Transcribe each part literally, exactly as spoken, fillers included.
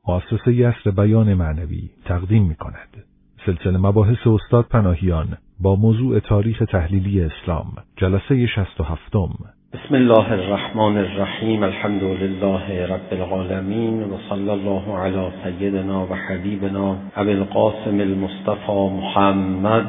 مؤسسه یسر بیان معنوی تقدیم می کند. سلسله مباحث استاد پناهیان با موضوع تاریخ تحلیلی اسلام، جلسه شصت و هفتم. بسم الله الرحمن الرحیم. الحمد لله رب العالمین و صلی الله علی سیدنا و حبیبنا ابی القاسم المصطفى محمد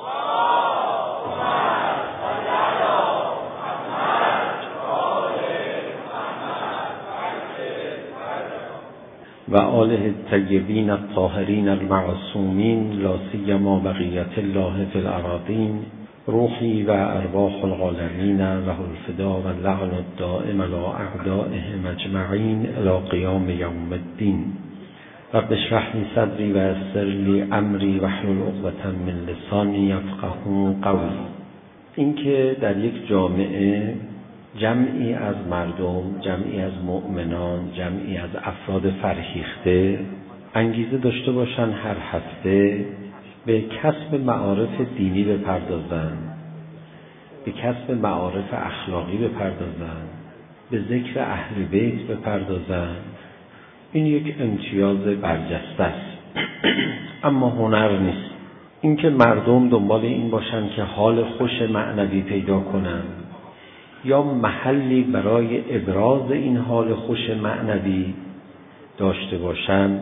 و آله الطیبین الطاهرین المعصومین لا سیما بقیت الله فی الاراضین. روحی و ارواح العالمین له الفدا و اللعن الدائم علی اعدائهم اجمعین الی قیام یوم الدین. رب اشرح لی صدری و یسر لی امری واحلل عقدة من لسانی یفقهوا قولی. اینکه در یک جامعه جمعی از مردم، جمعی از مؤمنان، جمعی از افراد فرهیخته انگیزه داشته باشن هر هفته به کسب معارف دینی بپردازن، به کسب معارف اخلاقی بپردازن، به ذکر اهل بیت بپردازن، این یک امتیاز برجسته است. اما هنر نیست. اینکه مردم دنبال این باشن که حال خوش معنوی پیدا کنن یا محلی برای ابراز این حال خوش معنوی داشته باشن،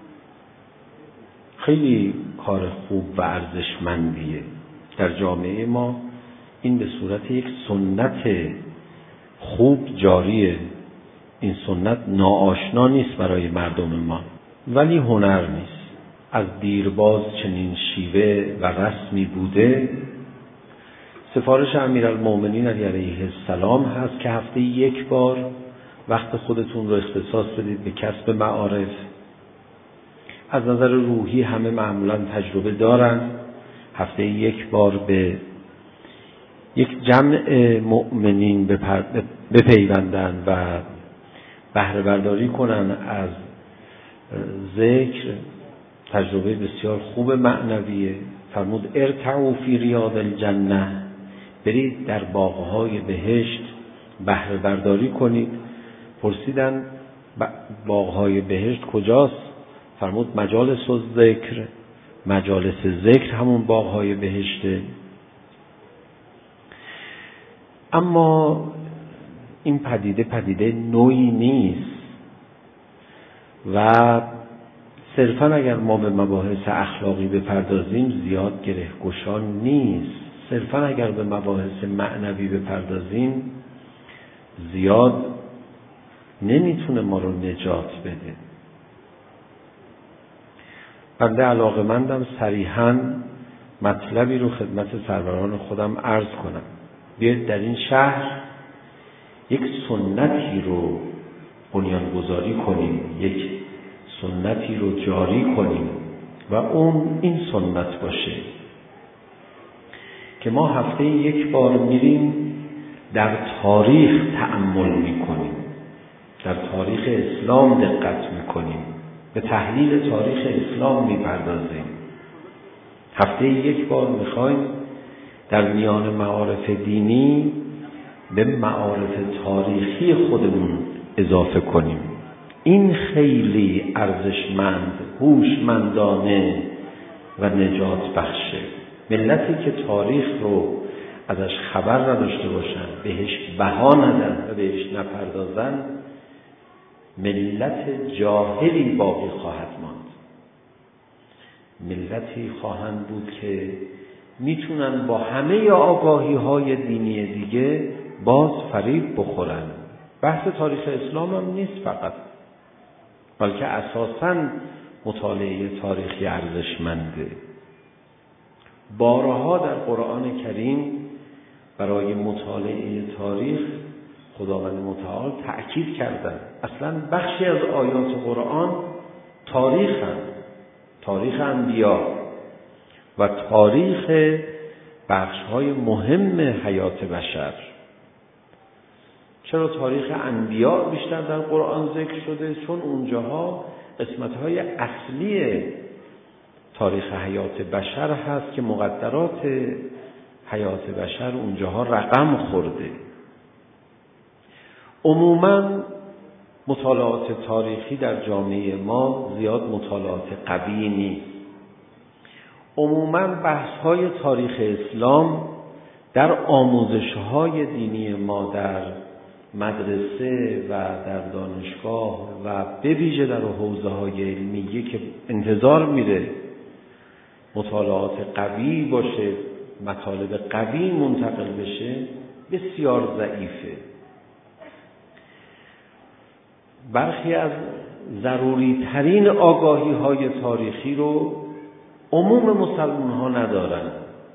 خیلی کار خوب و ارزشمندیه. در جامعه ما این به صورت یک سنت خوب جاریه. این سنت ناآشنا نیست برای مردم ما، ولی هنر نیست. از دیرباز چنین شیوه و رسمی بوده. سفارش امیرالمومنین علیه السلام هست که هفته یک بار وقت خودتون رو اختصاص بدید به کسب معارف. از نظر روحی همه معمولاً تجربه دارن، هفته یک بار به یک جمع مؤمنین بپیوندن و بهره برداری کنن از ذکر. تجربه بسیار خوب معنویه. فرمود ارتعوا فی ریاض الجنه، برید در باغ‌های بهشت بهره برداری کنید. پرسیدن باغ‌های بهشت کجاست؟ فرمود مجالس الذکر. مجالس ذکر همون باغ‌های بهشته. اما این پدیده پدیده نوعی نیست و صرفاً اگر ما به مباحث اخلاقی بپردازیم زیاد گره‌گشا نیست. صرفاً اگر به مباحث معنوی بپردازیم زیاد نمیتونه ما رو نجات بده. بنده علاقه‌مندم صریحاً مطلبی رو خدمت سروران خودم عرض کنم. بیاید در این شهر یک سنتی رو بنیانگذاری کنیم، یک سنتی رو جاری کنیم و اون این سنت باشه که ما هفته یک بار میریم در تاریخ تأمل میکنیم، در تاریخ اسلام دقت میکنیم، به تحلیل تاریخ اسلام میپردازیم. هفته یک بار میخوایم در میان معارف دینی به معارف تاریخی خودمون اضافه کنیم. این خیلی ارزشمند، هوشمندانه و نجات بخشه. ملتی که تاریخ رو ازش خبر نداشته باشن، بهش بها ندن و بهش نپردازن، ملت جاهلی باقی خواهد ماند. ملتی خواهند بود که میتونن با همه آگاهی های دینی دیگه باز فریب بخورن. بحث تاریخ اسلام هم نیست فقط، بلکه اساساً مطالعه تاریخی ارزشمنده. بارها در قرآن کریم برای مطالعه تاریخ خداوند متعال تأکید کردن. اصلاً بخشی از آیات قرآن تاریخ هم، تاریخ انبیا و تاریخ بخش‌های مهم حیات بشر. چرا تاریخ انبیا بیشتر در قرآن ذکر شده؟ چون اونجاها قسمت‌های اصلی تاریخ حیات بشر هست که مقدرات حیات بشر اونجاها رقم خورده. عموماً مطالعات تاریخی در جامعه ما زیاد مطالعات قوی نیست. عموماً بحث‌های تاریخ اسلام در آموزش‌های دینی ما در مدرسه و در دانشگاه و به ویژه در حوزه‌های علمیه که انتظار میره مطالعات قوی باشه، مطالب قوی منتقل بشه، بسیار ضعیفه. برخی از ضروری ترین آگاهی های تاریخی رو عموم مسلمان ها ندارن.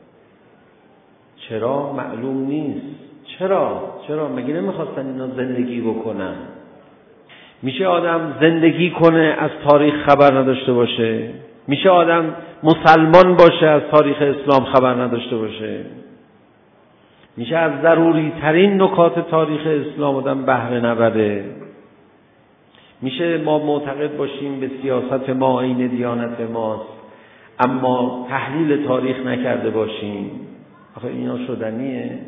چرا؟ معلوم نیست. چرا؟ چرا؟ مگه نمیخواستن اینا زندگی بکنن؟ میشه آدم زندگی کنه از تاریخ خبر نداشته باشه؟ میشه آدم مسلمان باشه از تاریخ اسلام خبر نداشته باشه؟ میشه از ضروری ترین نکات تاریخ اسلام آدم بهره نبره؟ میشه ما معتقد باشیم به سیاست ما عین دیانت ماست اما تحلیل تاریخ نکرده باشیم؟ آخه اینا شدنیه؟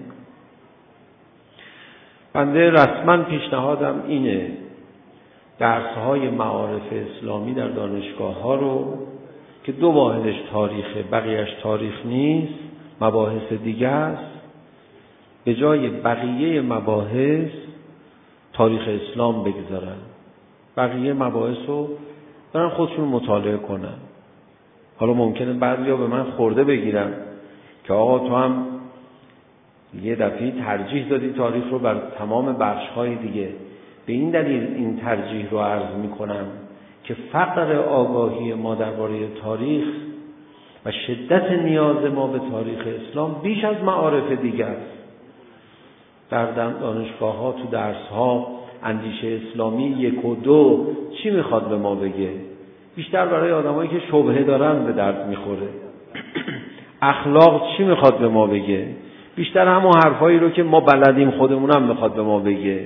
بنده رسما پیشنهادم اینه درس‌های معارف اسلامی در دانشگاه ها رو که دو واحدش تاریخه بقیهش تاریخ نیست، مباحث دیگه است، به جای بقیه مباحث تاریخ اسلام بگذارن. بقیه مباحث رو برن خودشون مطالعه کنن. حالا ممکنه بعضیا به من خورده بگیرن که آقا تو هم یه دفعه ترجیح دادی تاریخ رو بر تمام بخش‌های دیگه. به این دلیل این ترجیح رو عرض می‌کنم که فقر آگاهی ما درباره تاریخ و شدت نیاز ما به تاریخ اسلام بیش از معارف دیگه است. در دانشگاه‌ها تو درس‌ها اندیشه اسلامی یک و دو چی میخواد به ما بگه؟ بیشتر برای آدمایی که شبهه دارن به درد میخوره. اخلاق چی میخواد به ما بگه؟ بیشتر همون حرفایی رو که ما بلدیم خودمون هم میخواد به ما بگه.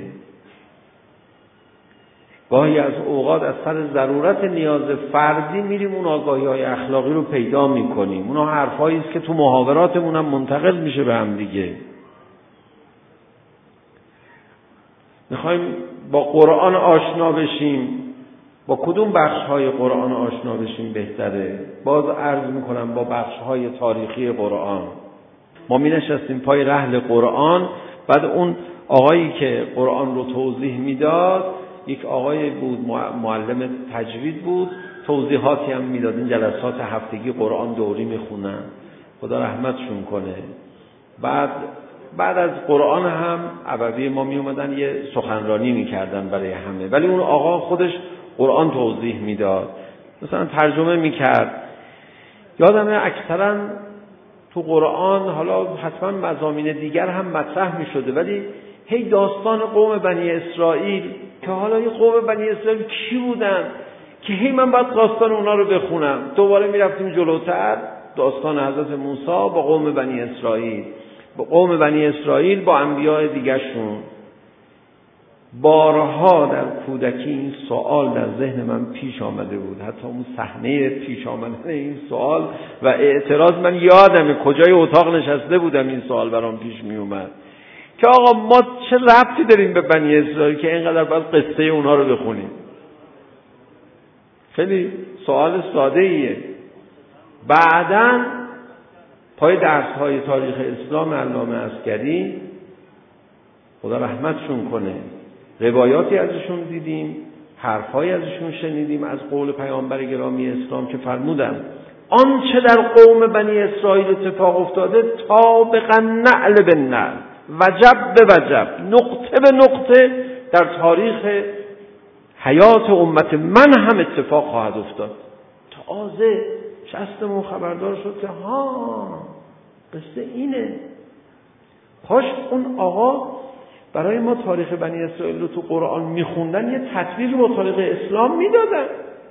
گاهی از اوقات از سر ضرورت نیاز فردی میریم اون آگاهی های اخلاقی رو پیدا میکنیم. اونا حرفایی است که تو محاوراتمون هم منتقل میشه به هم دیگه. میخوایم با قرآن آشنا بشیم، با کدوم بخش‌های قرآن آشنا بشیم بهتره؟ باز عرض میکنم با بخش‌های تاریخی قرآن. ما می نشستیم پای رحل قرآن، بعد اون آقایی که قرآن رو توضیح میداد یک آقای بود، معلم تجوید بود، توضیحاتی هم میداد. این جلسات هفتگی قرآن دوری میخونن، خدا رحمتشون کنه. بعد بعد از قرآن هم عبوی ما می اومدن یه سخنرانی میکردن برای همه، ولی اون آقا خودش قرآن توضیح میداد، مثلا ترجمه میکرد. یادمه اکثرا تو قرآن حالا حتما مضامین دیگر هم مطرح میشده، ولی هی داستان قوم بنی اسرائیل که حالا یه قوم بنی اسرائیل کی بودن که هی من باید داستان اونا رو بخونم. دوباره میرفتیم جلوتر، داستان حضرت موسی با قوم بنی اسرائیل، با قوم بنی اسرائیل با انبیاء دیگرشون. بارها در کودکی این سوال در ذهن من پیش آمده بود، حتی اون صحنه پیش آمدن این سوال و اعتراض من یادمه کجای اتاق نشسته بودم این سوال برام پیش می اومد که آقا ما چه ربطی داریم به بنی اسرائیل که اینقدر باید قصه اونا رو بخونیم؟ خیلی سوال ساده ایه. بعداً پای درس‌های تاریخ اسلام علامه عسکری خدا رحمتشون کنه روایاتی ازشون دیدیم، حرفایی ازشون شنیدیم از قول پیامبر گرامی اسلام که فرمودن آنچه در قوم بنی اسرائیل اتفاق افتاده طابقاً نعل به نعل، وجب به وجب، نقطه به نقطه در تاریخ حیات امت من هم اتفاق خواهد افتاد. تازه شستمون خبردار شد که ها قصه اینه. کاش اون آقا برای ما تاریخ بنی اسرائیل رو تو قرآن میخوندن یه تطبیق با تاریخ اسلام میدادن.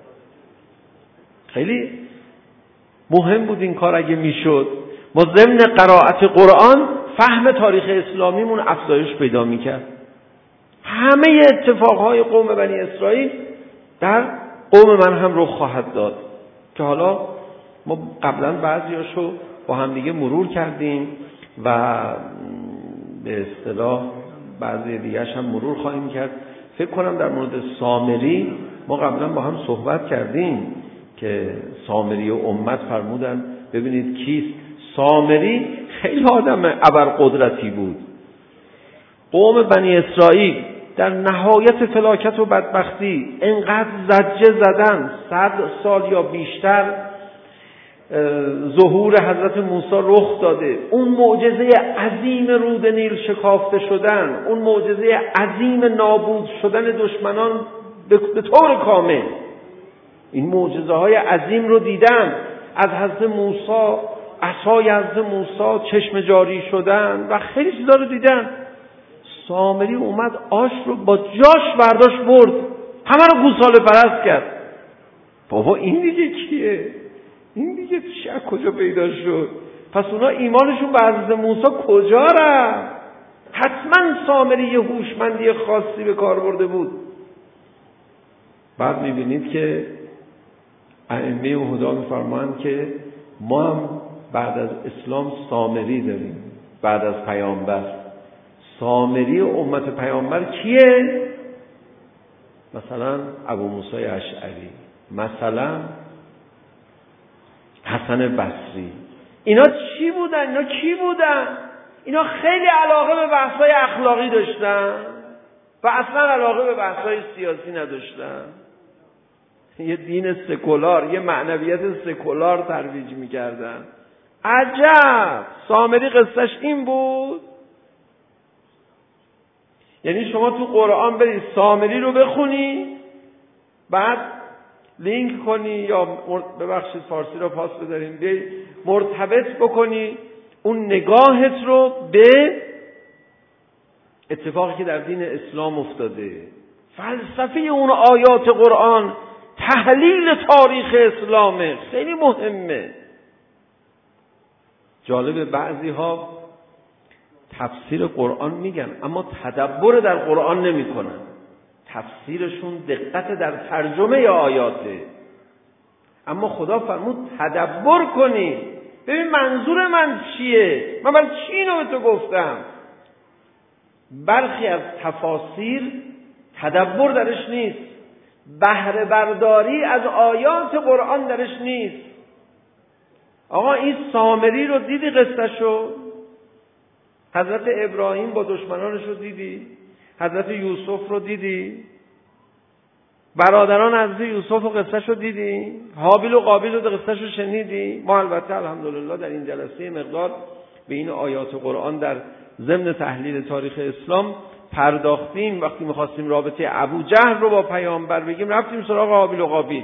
خیلی مهم بود این کار اگه میشد. ما ضمن قرائت قرآن فهم تاریخ اسلامیمون افزایش پیدا میکرد. همه اتفاقهای قوم بنی اسرائیل در قوم من هم رخ خواهد داد که حالا ما قبلا بعضیاشو با هم دیگه مرور کردیم و به اصطلاح بعضی دیگرش هم مرور خواهیم کرد. فکر کنم در مورد سامری ما قبلا با هم صحبت کردیم که سامری و امت فرمودن ببینید کیست. سامری خیلی آدم ابرقدرتی بود. قوم بنی اسرائیل در نهایت فلاکت و بدبختی انقدر زجه زدن، صد سال یا بیشتر ظهور حضرت موسی رخ داده، اون معجزه عظیم رود نیل شکافته شدن، اون معجزه عظیم نابود شدن دشمنان به طور کامل، این معجزه های عظیم رو دیدن. از حضرت موسی، عصای حضرت موسی چشم جاری شدن و خیلی چیزا رو دیدن. سامری اومد آش رو با جاش برداشت برد، همه رو گوساله پرست کرد. بابا این دیگه کیه؟ این دیگه چه کجا پیدا شد؟ پس اونا ایمانشون به حضرت موسی کجا رفت؟ حتما سامری یه هوشمندی خاصی به کار برده بود. بعد میبینید که ائمه هدا میفرمایند که ما هم بعد از اسلام سامری داریم، بعد از پیامبر. سامری امت پیامبر کیه؟ مثلا ابو موسی اشعری، مثلا حسن بصری. اینا چی بودن؟ اینا کی بودن؟ اینا خیلی علاقه به بحث‌های اخلاقی داشتن و اصلا علاقه به بحث‌های سیاسی نداشتن. یه دین سکولار، یه معنویت سکولار ترویج می‌کردن. عجب! سامری قصهش این بود؟ یعنی شما تو قرآن برید سامری رو بخونی، بعد لینک کنی یا ببخشید فارسی رو پاس بداریم، به مرتبط بکنی اون نگاهت رو به اتفاقی که در دین اسلام افتاده، فلسفه اون آیات قرآن، تحلیل تاریخ اسلامه، خیلی مهمه. جالبه بعضی ها تفسیر قرآن میگن اما تدبر در قرآن نمی کنن. تفسیرشون دقت در ترجمه آیاته، اما خدا فرمود تدبر کنی، ببین منظور من چیه، من برای چی اینو به تو گفتم. برخی از تفاسیر تدبر درش نیست، بهره برداری از آیات قرآن درش نیست. آقا این سامری رو دیدی قصه‌شو؟ حضرت ابراهیم با دشمنانش رو دیدی؟ حضرت یوسف رو دیدی؟ برادران حضرت یوسف و قصه‌ش رو دیدی؟ هابیل و قابیل رو قصه‌ش رو شنیدی؟ ما البته الحمدلله در این جلسه مقدار به این آیات قرآن در ضمن تحلیل تاریخ اسلام پرداختیم. وقتی می‌خواستیم رابطه ابو جهل رو با پیامبر بگیم رفتیم سراغ هابیل و قابیل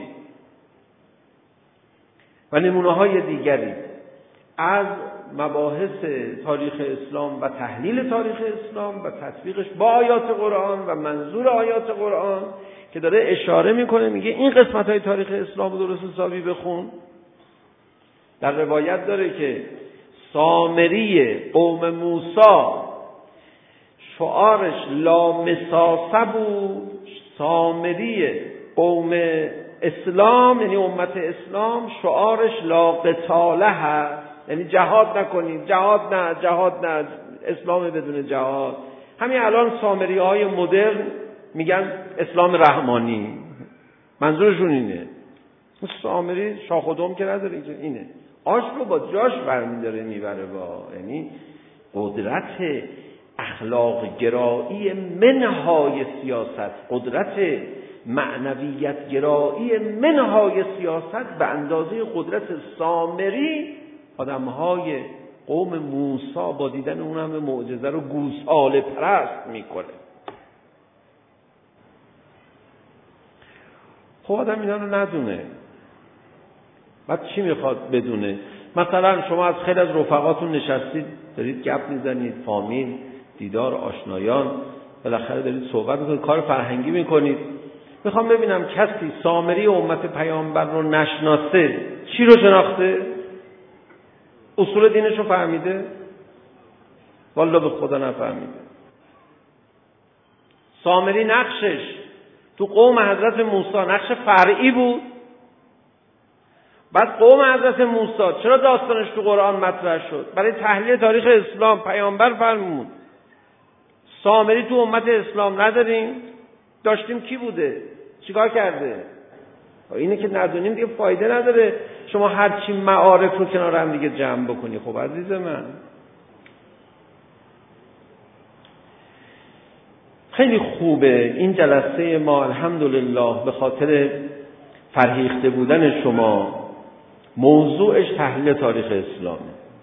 و نمونه‌های دیگری از مباحث تاریخ اسلام و تحلیل تاریخ اسلام و تطبیقش با آیات قرآن و منظور آیات قرآن که داره اشاره میکنه، میگه این قسمت‌های تاریخ اسلام رو درست حسابی بخون. در روایت داره که سامری قوم موسی شعارش لا مساسه بود، سامری قوم اسلام یعنی امت اسلام شعارش لا قتاله هست، یعنی جهاد نکنید، جهاد نه، جهاد نه، اسلام بدون جهاد. همین الان سامری های مدرن میگن اسلام رحمانی، منظورشون اینه. سامری شاخ و دم که نداره، اینه آش رو با جاش برمیداره میبره، با یعنی قدرت اخلاق گرایی منهای سیاست، قدرت معنویت گرایی منهای سیاست به اندازه قدرت سامری آدمهای قوم موسی با دیدن اون همه معجزه رو گوساله پرست میکنه. خب آدم اینا رو ندونه، بعد چی میخواد بدونه؟ مثلا شما از خیلی از رفقاتون نشستید دارید گپ میزنید، فامیل، دیدار آشنایان، بالاخره دارید صحبت میکنید، کار فرهنگی میکنید. میخوام ببینم کسی سامری امت پیامبر رو نشناسه چی رو شناخته؟ اصول دینش رو فهمیده؟ والله به خدا نفهمیده. سامری نقشش تو قوم حضرت موسی نقش فرعی بود. بعد قوم حضرت موسی چرا داستانش تو قرآن مطرح شد؟ برای تحلیل تاریخ اسلام پیامبر فرمود سامری تو امت اسلام نداریم، داشتیم کی بوده؟ چیکار کرده؟ اینه که ندونیم دیگه فایده نداره شما هر چی معارف رو کنار هم دیگه جمع بکنی. خب عزیز من، خیلی خوبه این جلسه ما الحمدلله به خاطر فرهیخته بودن شما. موضوعش تحلیل تاریخ اسلام،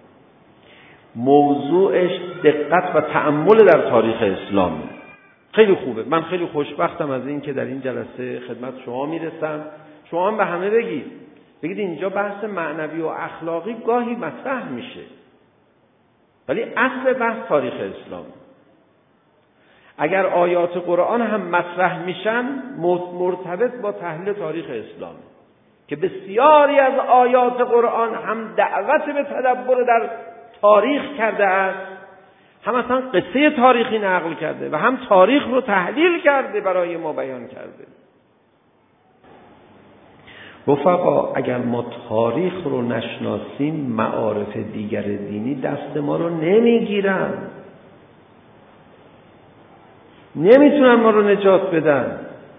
موضوعش دقت و تأمل در تاریخ اسلام. خیلی خوبه. من خیلی خوشبختم از این که در این جلسه خدمت شما میرسم. شما هم به همه بگید بگید اینجا بحث معنوی و اخلاقی گاهی مطرح میشه، ولی اصل بحث تاریخ اسلام. اگر آیات قرآن هم مطرح میشن مرتبط با تحلیل تاریخ اسلام، که بسیاری از آیات قرآن هم دعوت به تدبر در تاریخ کرده است، هم اصلا قصه تاریخی نقل کرده و هم تاریخ رو تحلیل کرده برای ما بیان کرده. رفقا اگر ما تاریخ رو نشناسیم معارف دیگر دینی دست ما رو نمیگیرن، نمیتونن ما رو نجات بدن.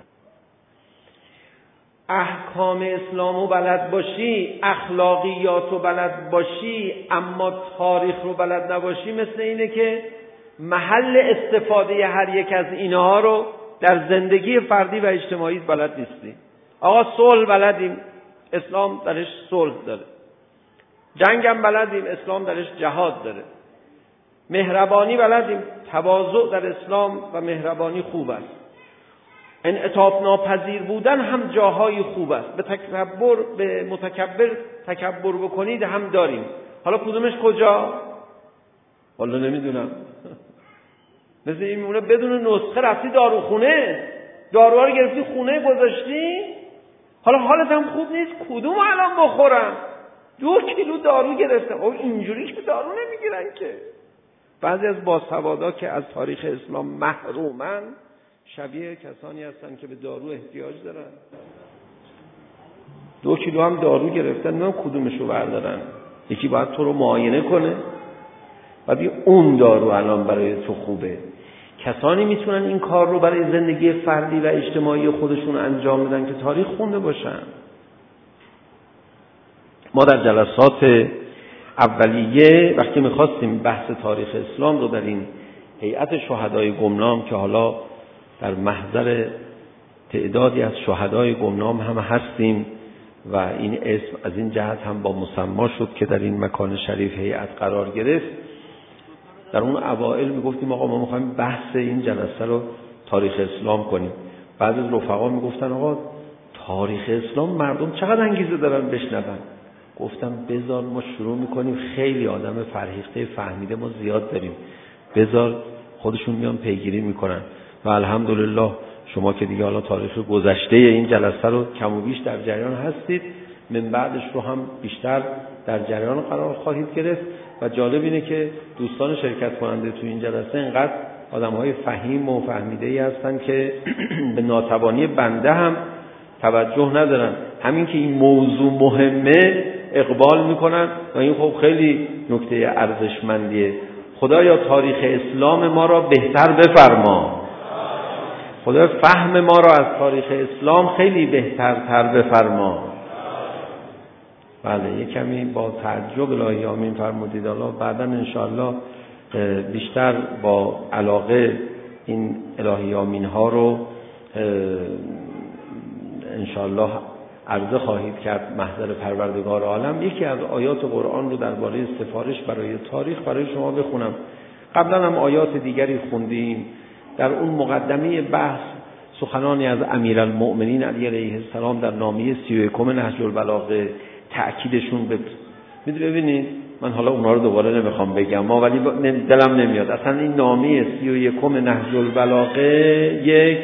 احکام اسلامو بلد باشی، اخلاقیاتو بلد باشی، اما تاریخ رو بلد نباشی، مثل اینه که محل استفاده هر یک از اینها رو در زندگی فردی و اجتماعی بلد نیستی. آقا صلح بلدیم، اسلام درش صلح داره. جنگ هم بلدیم، اسلام درش جهاد داره. مهربانی بلدیم، تواضع در اسلام و مهربانی خوب است. انعطاف ناپذیر بودن هم جاهای خوب است. به تکبر به متکبر تکبر بکنید هم داریم. حالا کدومش کجا؟ والا نمیدونم. مثل این میمونه بدون نسخه رفتی داروخونه، داروها رو گرفتی خونه گذاشتی، حالا حالت هم خوب نیست، کدوم الان بخورم؟ دو کیلو دارو گرفتم. او اینجوری که دارو نمیگیرن که. بعضی از باسوادا که از تاریخ اسلام محرومن شبیه کسانی هستن که به دارو احتیاج دارن. دو کیلو هم دارو گرفتن، نمیدونم کدومشو بردارن. یکی باید تو رو معاینه کنه، بعد اون دارو الان برای تو خوبه. کسانی میتونن این کار رو برای زندگی فردی و اجتماعی خودشون انجام بدن که تاریخ خونده باشن. ما در جلسات اولیه وقتی میخواستیم بحث تاریخ اسلام رو در این هیئت شهدای گمنام که حالا در محضر تعدادی از شهدای گمنام هم هستیم و این اسم از این جهت هم با مسما شد که در این مکان شریف هیئت قرار گرفت، در اون اوائل میگفتیم آقا ما میخوایم بحث این جلسه رو تاریخ اسلام کنیم. بعضی از رفقا میگفتن آقا تاریخ اسلام مردم چقدر انگیزه دارن بشنون. گفتم بذار ما شروع میکنیم، خیلی آدم فرهیخته فهمیده ما زیاد داریم، بذار خودشون میان پیگیری میکنن. و الحمدلله شما که دیگه حالا تاریخ گذشته این جلسه رو کم و بیش در جریان هستید، من بعدش رو هم بیشتر در جریان قرار خواهید گرفت. و جالب اینه که دوستان شرکت کننده تو این جلسه اینقدر آدم‌های فهیم و فهمیده‌ای هستن که به ناتوانی بنده هم توجه ندارن. همین که این موضوع مهمه اقبال میکنن و این خب خیلی نکته ارزشمندیه. خدایا تاریخ اسلام ما را بهتر بفرما، خدایا فهم ما را از تاریخ اسلام خیلی بهترتر بفرما. بله یک کمی با تعجب الهی آمین فرمودید. حالا بعدا انشاءالله بیشتر با علاقه این الهی آمین ها رو انشاءالله عرضه خواهید کرد محضر پروردگار عالم. یکی از آیات قرآن رو درباره سفارش برای تاریخ برای شما بخونم. قبلا هم آیات دیگری خوندیم. در اون مقدمه بحث سخنانی از امیرالمؤمنین علی علیه السلام در نامه سی و یکم نهج البلاغه تأکیدشون به میدونید. ببینید من حالا اونها رو دوباره نمیخوام بگم ما، ولی دلم نمیاد. اصلا این نامه سی و یکم نهج البلاغه یک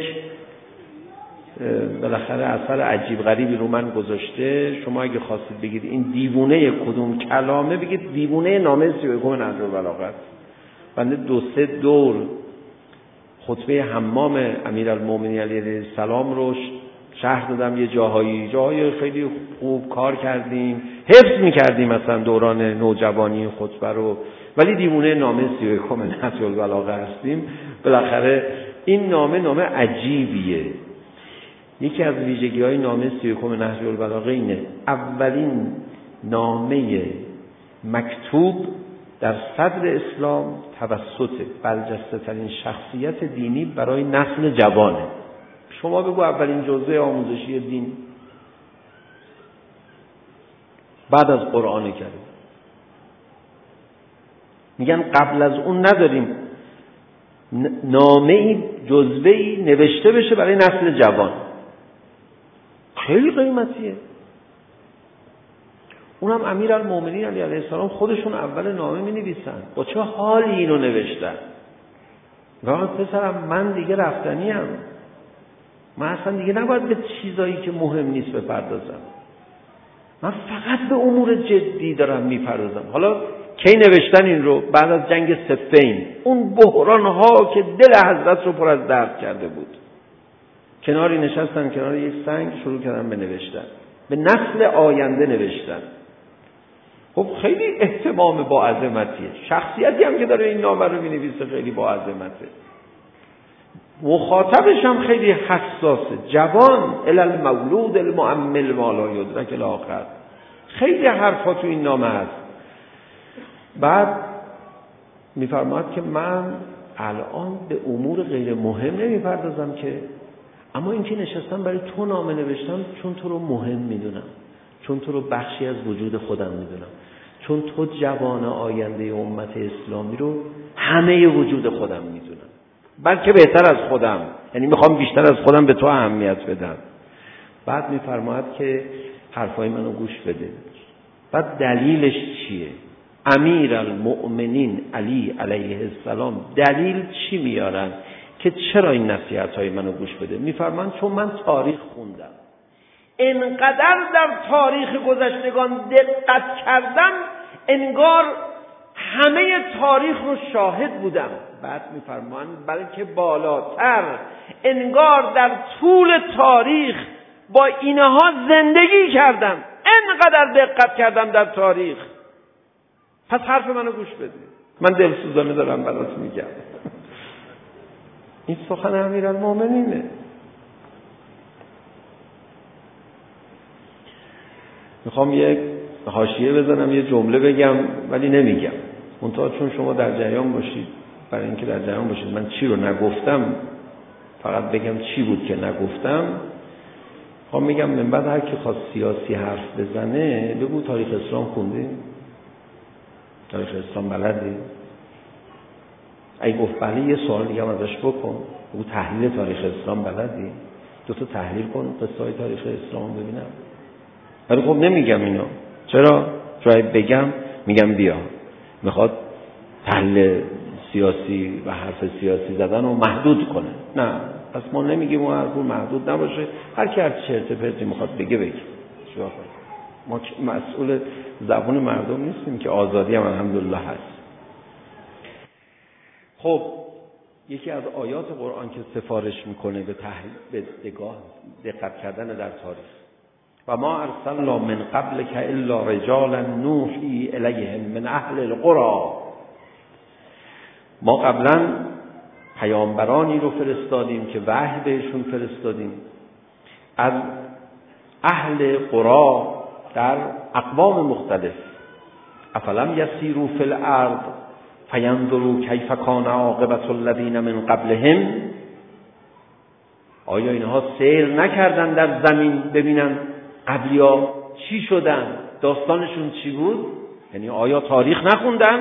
بالاخره اثر عجیب غریبی رو من گذاشته. شما اگه خواستید بگید این دیوونه کدوم کلامه، بگید دیوونه نامه سی و یکم نهج البلاغه است. بنده دو سه دور خطبه حمام امیرالمؤمنین علیه السلام رو شرح دادم. یه جاهایی جاهای خیلی خوب کار کردیم، حفظ میکردیم مثلا دوران نوجوانی خطبه رو، ولی دیوونه نامه سی و یکم نهج البلاغه هستیم. بالاخره این نامه نامه عجیبیه. یکی از ویژگی‌های نامه سی و یکم نهج البلاغه اینه اولین نامه مکتوب در صدر اسلام توسط برجسته ترین شخصیت دینی برای نسل جوانه. شما بگو اولین جزوه آموزشی دین بعد از قرآن کریم. میگن قبل از اون نداریم نامه‌ای جزوه‌ای نوشته بشه برای نسل جوان. خیلی قیمتیه. اونم امیرالمومنین علی علیه السلام خودشون اول نامه می‌نویسن. با چه حالی اینو نوشتن؟ واقعا پسرم من دیگه رفتنیم. من اصلا دیگه نباید به چیزایی که مهم نیست بپردازم. من فقط به امور جدی دارم میپردازم. حالا کی نوشتن این رو؟ بعد از جنگ صفین، اون بحران ها که دل حضرت رو پر از درد کرده بود. کناری نشستن، کنار یک سنگ شروع کردن به نوشتن، به نسل آینده نوشتن. خب خیلی اهتمام با عظمتیه. شخصیتی هم که داره این نامه رو می‌نویسه خیلی با عظمته. مخاطبش هم خیلی حساسه. جوان الالمولود المؤمل ما لا یدرک الاخر. خیلی حرفا تو این نامه هست. بعد میفرماید که من الان به امور غیر مهم نمیپردازم که، اما اینکه نشستم برای تو نامه نوشتم چون تو رو مهم میدونم، چون تو رو بخشی از وجود خودم میدونم، چون تو جوان آینده امت اسلامی رو همه وجود خودم میدونم، بلکه بهتر از خودم، یعنی میخوام بیشتر از خودم به تو اهمیت بدم. بعد میفرماید که حرفای منو گوش بده. بعد دلیلش چیه؟ امیرالمؤمنین علی علیه السلام دلیل چی میارن که چرا این نصیحت‌های منو گوش بده؟ میفرمان چون من تاریخ خوندم، انقدر در تاریخ گذشتگان دقت کردم انگار همه تاریخ رو شاهد بودم. بعد میفرمان بلکه بالاتر، انگار در طول تاریخ با اینها زندگی کردم، انقدر دقت کردم در تاریخ. پس حرف منو گوش بده، من دلسوزانه دارم برات میگم. این سخن امیرالمومنینه. میخوام یک حاشیه بزنم، یه جمله بگم ولی نمیگم. منتها چون شما در جریان باشید، برای اینکه در جریان باشید من چی رو نگفتم فقط بگم چی بود که نگفتم. میخوام میگم من بعد هر کی خواست سیاسی حرف بزنه بگو تاریخ اسلام خوندی؟ تاریخ اسلام بلدی؟ اگه گفت بله یه سوال دیگه هم ازش بکن، بگو تحلیل تاریخ اسلام بلدی؟ دو تا تحلیل کن قصه های تاریخ اسلام ببینم. ولی خب نمیگم اینو. چرا؟ چون بگم میگم بیا میخواد تحلیل سیاسی و حرف سیاسی زدن رو محدود کنه. نه، پس ما نمیگیم اون حرف محدود نباشه، هر کی هر چرت پرتی میخواد بگه بگه. ما مسئول زبون مردم نیستیم که، آزادی هم الحمدلله هست. خب یکی از آیات قرآن که سفارش میکنه به تحلیل، به نگاه دقت کردن در تاریخ، و ما ارسلنا من قبلک الا رجالا نوحی الیهم من اهل القرى. ما قبلا پیامبرانی رو فرستادیم که وحی بهشون فرستادیم از اهل قرى در اقوام مختلف. افلم یسیروا فی الارض فینظروا کیف کان عاقبة الذین من قبلهم. آیا اینها سیر نکردن در زمین ببینن قبلیا چی شدن، داستانشون چی بود؟ یعنی آیا تاریخ نخوندن؟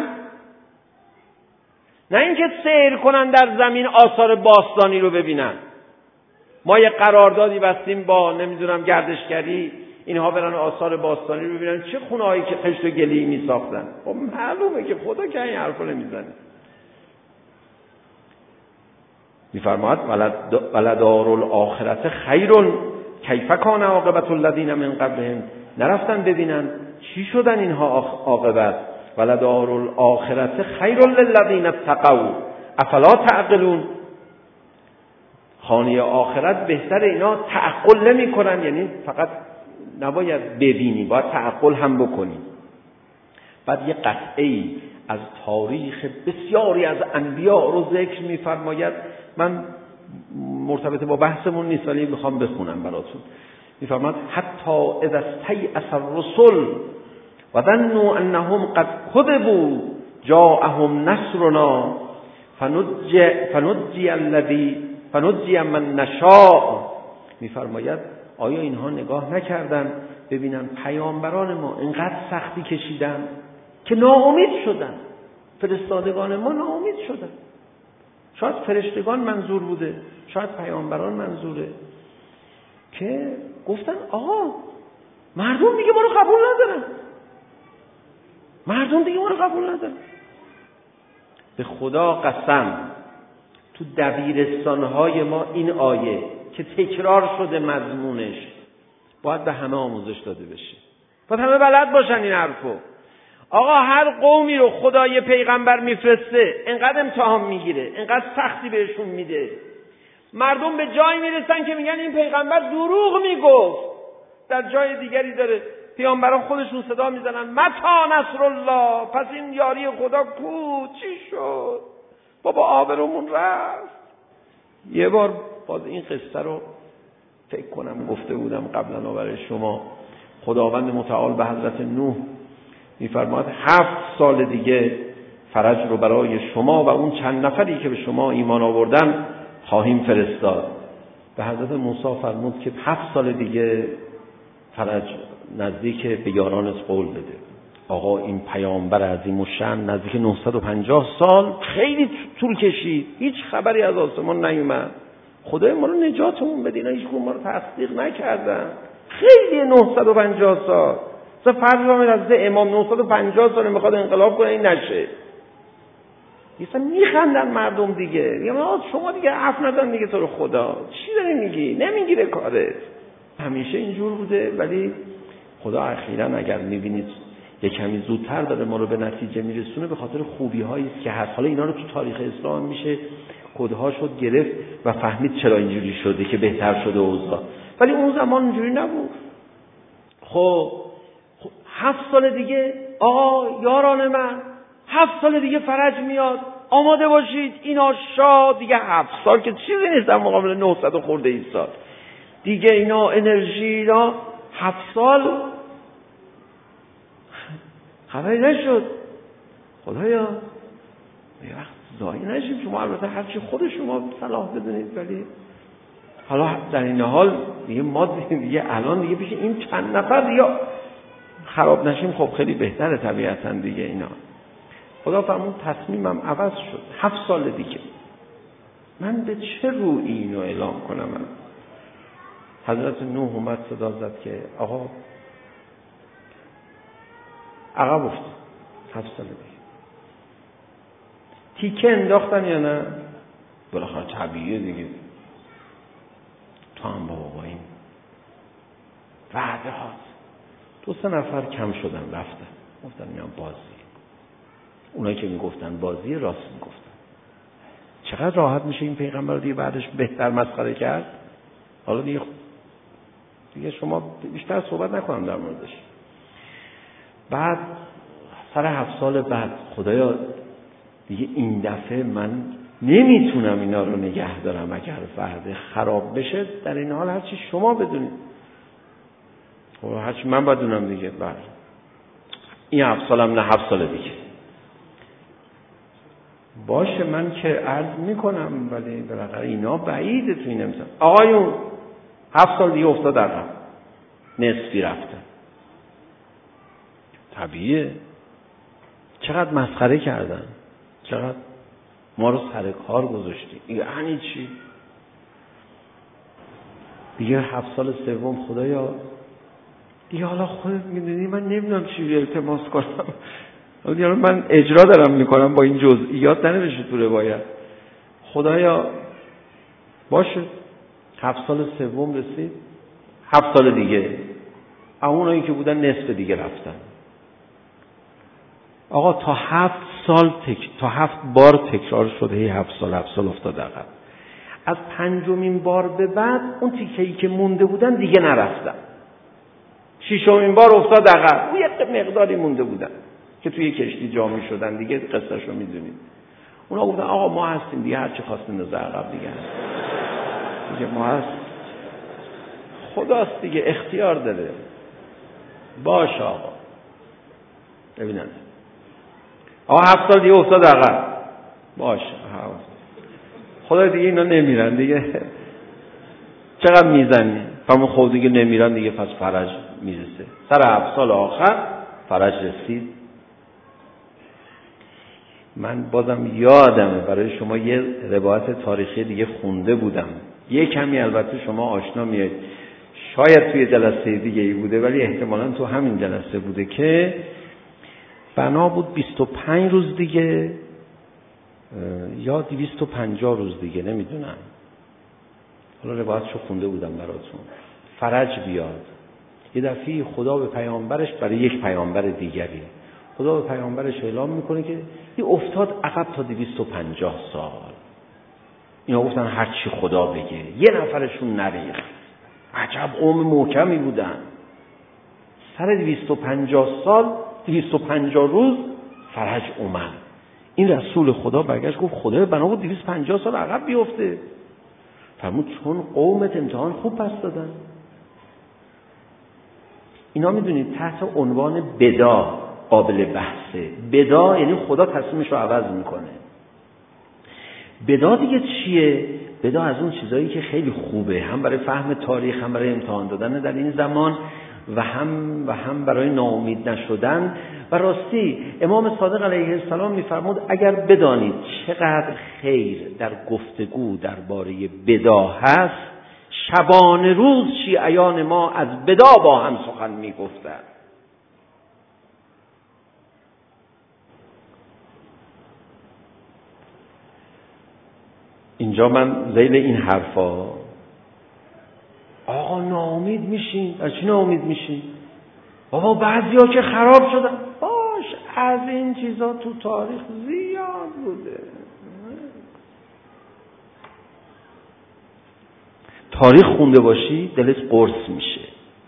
نه اینکه سیر کنن در زمین آثار باستانی رو ببینن. ما یه قراردادی بستیم با نمیدونم گردشگری، اینها برن آثار باستانی رو ببینن چه خونه‌هایی که خشت و گلی می ساختن. خب معلومه که خدا که این حرفو نمیزنه. میفرماید ولدار الاخرة خیر کیف کان عاقبة الذین من قبلهم. نرفتن ببینن چی شدن اینها عاقبت. ولدار الاخرة خیر للذین اتقوا افلا تعقلون. خانه آخرت بهتر، اینا تعقل نمی کنن. یعنی فقط نباید ببینی، باید تعقل هم بکنی. بعد یه قطعه‌ای از تاریخ بسیاری از انبیاء رو ذکر می‌فرماید. من مرتبط با بحثمون نیست ولی میخوام بخونم براتون. میفرماد حتی اذا استیأس الرسل و ظنوا انهم قد كذبوا جاءهم نصرنا فنجی فنجی الذی فنجی من نشاء. میفرماید آیا اینها نگاه نکردن ببینن پیامبران ما اینقدر سختی کشیدن که ناامید شدن؟ فرستادگان ما ناامید شدن. شاید فرشتگان منظور بوده، شاید پیامبران منظوره، که گفتن آقا مردم دیگه ما رو قبول ندارن، مردم دیگه ما رو قبول ندارن. به خدا قسم تو دبیرستانهای ما این آیه که تکرار شده مضمونش باید به همه آموزش داده بشه، باید همه بلد باشن این حرفو. آقا هر قومی رو خدا یه پیغمبر میفرسته، انقدر امتحان میگیره، انقدر سختی بهشون میده، مردم به جای میرسن که میگن این پیغمبر دروغ میگفت. در جای دیگری داره پیامبران خودشون صدا میزنن متی نصر الله، پس این یاری خدا کو؟ چی شد؟ بابا آبرومون رفت. یه بار باز این قصه رو فکر کنم گفته بودم قبلا برای شما. خداوند متعال به حضرت نوح میفرماد هفت سال دیگه فرج رو برای شما و اون چند نفری که به شما ایمان آوردن خواهیم فرستاد. به حضرت موسی فرمود که هفت سال دیگه فرج نزدیک به یارانت قول بده. آقا این پیامبر عظیم الشأن نزدیک نهصد و پنجاه سال خیلی طول کشید، هیچ خبری از آسمان نیومد. خدای ما رو نجاتمون بده، اینا هیچ کدوم ما رو تصدیق نکردن. خیلی نهصد و پنجاه سال مثلا فرض کنید از امام نهصد و پنجاه سال میخواد انقلاب کنه این نشه. مثلا میخندن مردم دیگه، میگن شما دیگه حرف نزن دیگه، تو رو خدا چی داری میگی؟ نمیگیره کارت. همیشه اینجور بوده، ولی خدا اخیراً اگر میبینید یک کمی زودتر داره ما رو به نتیجه میرسونه به خاطر خوبی هایی است که هست. حالا اینا رو تو تاریخ اسلام میشه کدها شد گرفت و فهمید چرا اینجوری شده که بهتر شده اوضاع، ولی اون زمان اینجوری نبود. خب هفت سال دیگه آقا یاران من، هفت سال دیگه فرج میاد، آماده باشید. اینا شاه دیگه هفت سال که چیزی نیست در مقابل نهصد خورده ای سال دیگه، اینا انرژی، اینا هفت سال خبری نشد. خدایا یه وقت ضایع نشیم. شما البته هرچی خود شما صلاح بدونید، ولی حالا در این حال دیگه ما دیگه الان دیگه پیش این چند نفر دیگه خراب نشیم. خب خیلی بهتره طبیعتا دیگه. اینا خدا فرمود تصمیمم عوض شد. هفت سال دیگه من به چه روی اینو اعلام کنم؟ من حضرت نوح اومد صدا زد که آقا عقب افتاد. هفت سال دیگه تیکه انداختن یا نه؟ بالاخره طبیعیه دیگه. تو هم بابا با این وعده هات دو سه نفر کم شدن رفتن، گفتن میان بازی. اونایی که میگفتن بازی راست میگفتن. چقدر راحت میشه این پیغمبر رو دیگه بعدش بهتر مسخره کرد. حالا دیگه دیگه شما بیشتر صحبت نکنم در موردش. بعد سر هفت سال بعد خدایا دیگه این دفعه من نمیتونم اینا رو نگه دارم، اگر فرد خراب بشه در این حال هرچی شما بدونید. خب هرچی من بدونم دیگه. بعد این هفت سالم نه هفت سال دیگه باشه، من که عرض میکنم، ولی بالاخره اینا بعیده تو این امتحان. آقایون هفت سال دیگه افتاد عقب، نصفی رفتن. طبیعیه. چقدر مسخره کردن، چقدر ما رو سر کار گذاشتی. یعنی چی؟ دیگه هفت سال سوم خدایا دیگه حالا خودت میدونی من نمیدونم چی التماس کنم. دیگه من اجرا دارم میکنم با این جزئیات ننوشته تو روایت. خدایا باشه. هفت سال سوم رسید. هفت سال دیگه اونایی که بودن نصف دیگه رفتن. آقا تا هفت سال تک... تا هفت بار تکرار شده. هی هفت سال هفت سال افتاد عقب. از پنجمین بار به بعد اون تیکه‌ای که مونده بودن دیگه نرفتن. ششمین بار افتاد عقب. اون یه مقداری مونده بودن که توی کشتی جا شدن دیگه. قصه‌شو میدونید. اونا گفتن آقا ما هستیم دیگه، هر چی خواستین از عقب دیگه هست. دیگه ما هست خداست دیگه، اختیار داره. باش آقا ببینن آقا هفت سال دیگه افتاد عقب، باش خدا دیگه اینا نمیرن دیگه، چقدر میزنی همون خود دیگه نمیرن دیگه، پس فرج میرسه. سر هفت سال آخر فرج رسید. من بازم یادمه برای شما یه روایت تاریخی دیگه خونده بودم، یه کمی البته شما آشنا میاد، شاید توی جلسه دیگه ای بوده ولی احتمالاً تو همین جلسه بوده که بنا بود بیست و پنج روز دیگه یا دویست و پنجاه روز دیگه نمیدونم، حالا روایتشو خونده بودم براتون، فرج بیاد. یه دفعه خدا به پیامبرش برای یک پیامبر دیگری، خدا به پیامبرش اعلام میکنه که این افتاد عقب تا دویست و پنجاه سال. اینا گفتن هر چی خدا بگه، یه نفرشون نریخت. عجب قوم محکمی بودن. سر دویست و پنجاه سال، دویست و پنجاه روز فرج اومد. این رسول خدا برگشت گفت خدا بنا بود دویست و پنجاه سال عقب بیفته. فرمود چون قومت امتحان خوب پس دادن. اینا میدونید تحت عنوان بدا قابل بحثه. بدا یعنی خدا تصمیمش رو عوض میکنه. بدا دیگه چیه؟ بدا از اون چیزایی که خیلی خوبه، هم برای فهم تاریخ، هم برای امتحان دادن در این زمان و هم و هم برای ناامید نشدن. و راستی امام صادق علیه السلام میفرمود اگر بدانید چقدر خیر در گفتگو درباره بدا هست، شبانه روز شیعیان ما از بدا با هم سخن میگفتند. اینجا من ذیل این حرفا آقا ناامید میشین. از چی ناامید میشین؟ بابا بعضیا که خراب شدن. باش، از این چیزا تو تاریخ زیاد بوده. تاریخ خونده باشی دلت قرص میشه.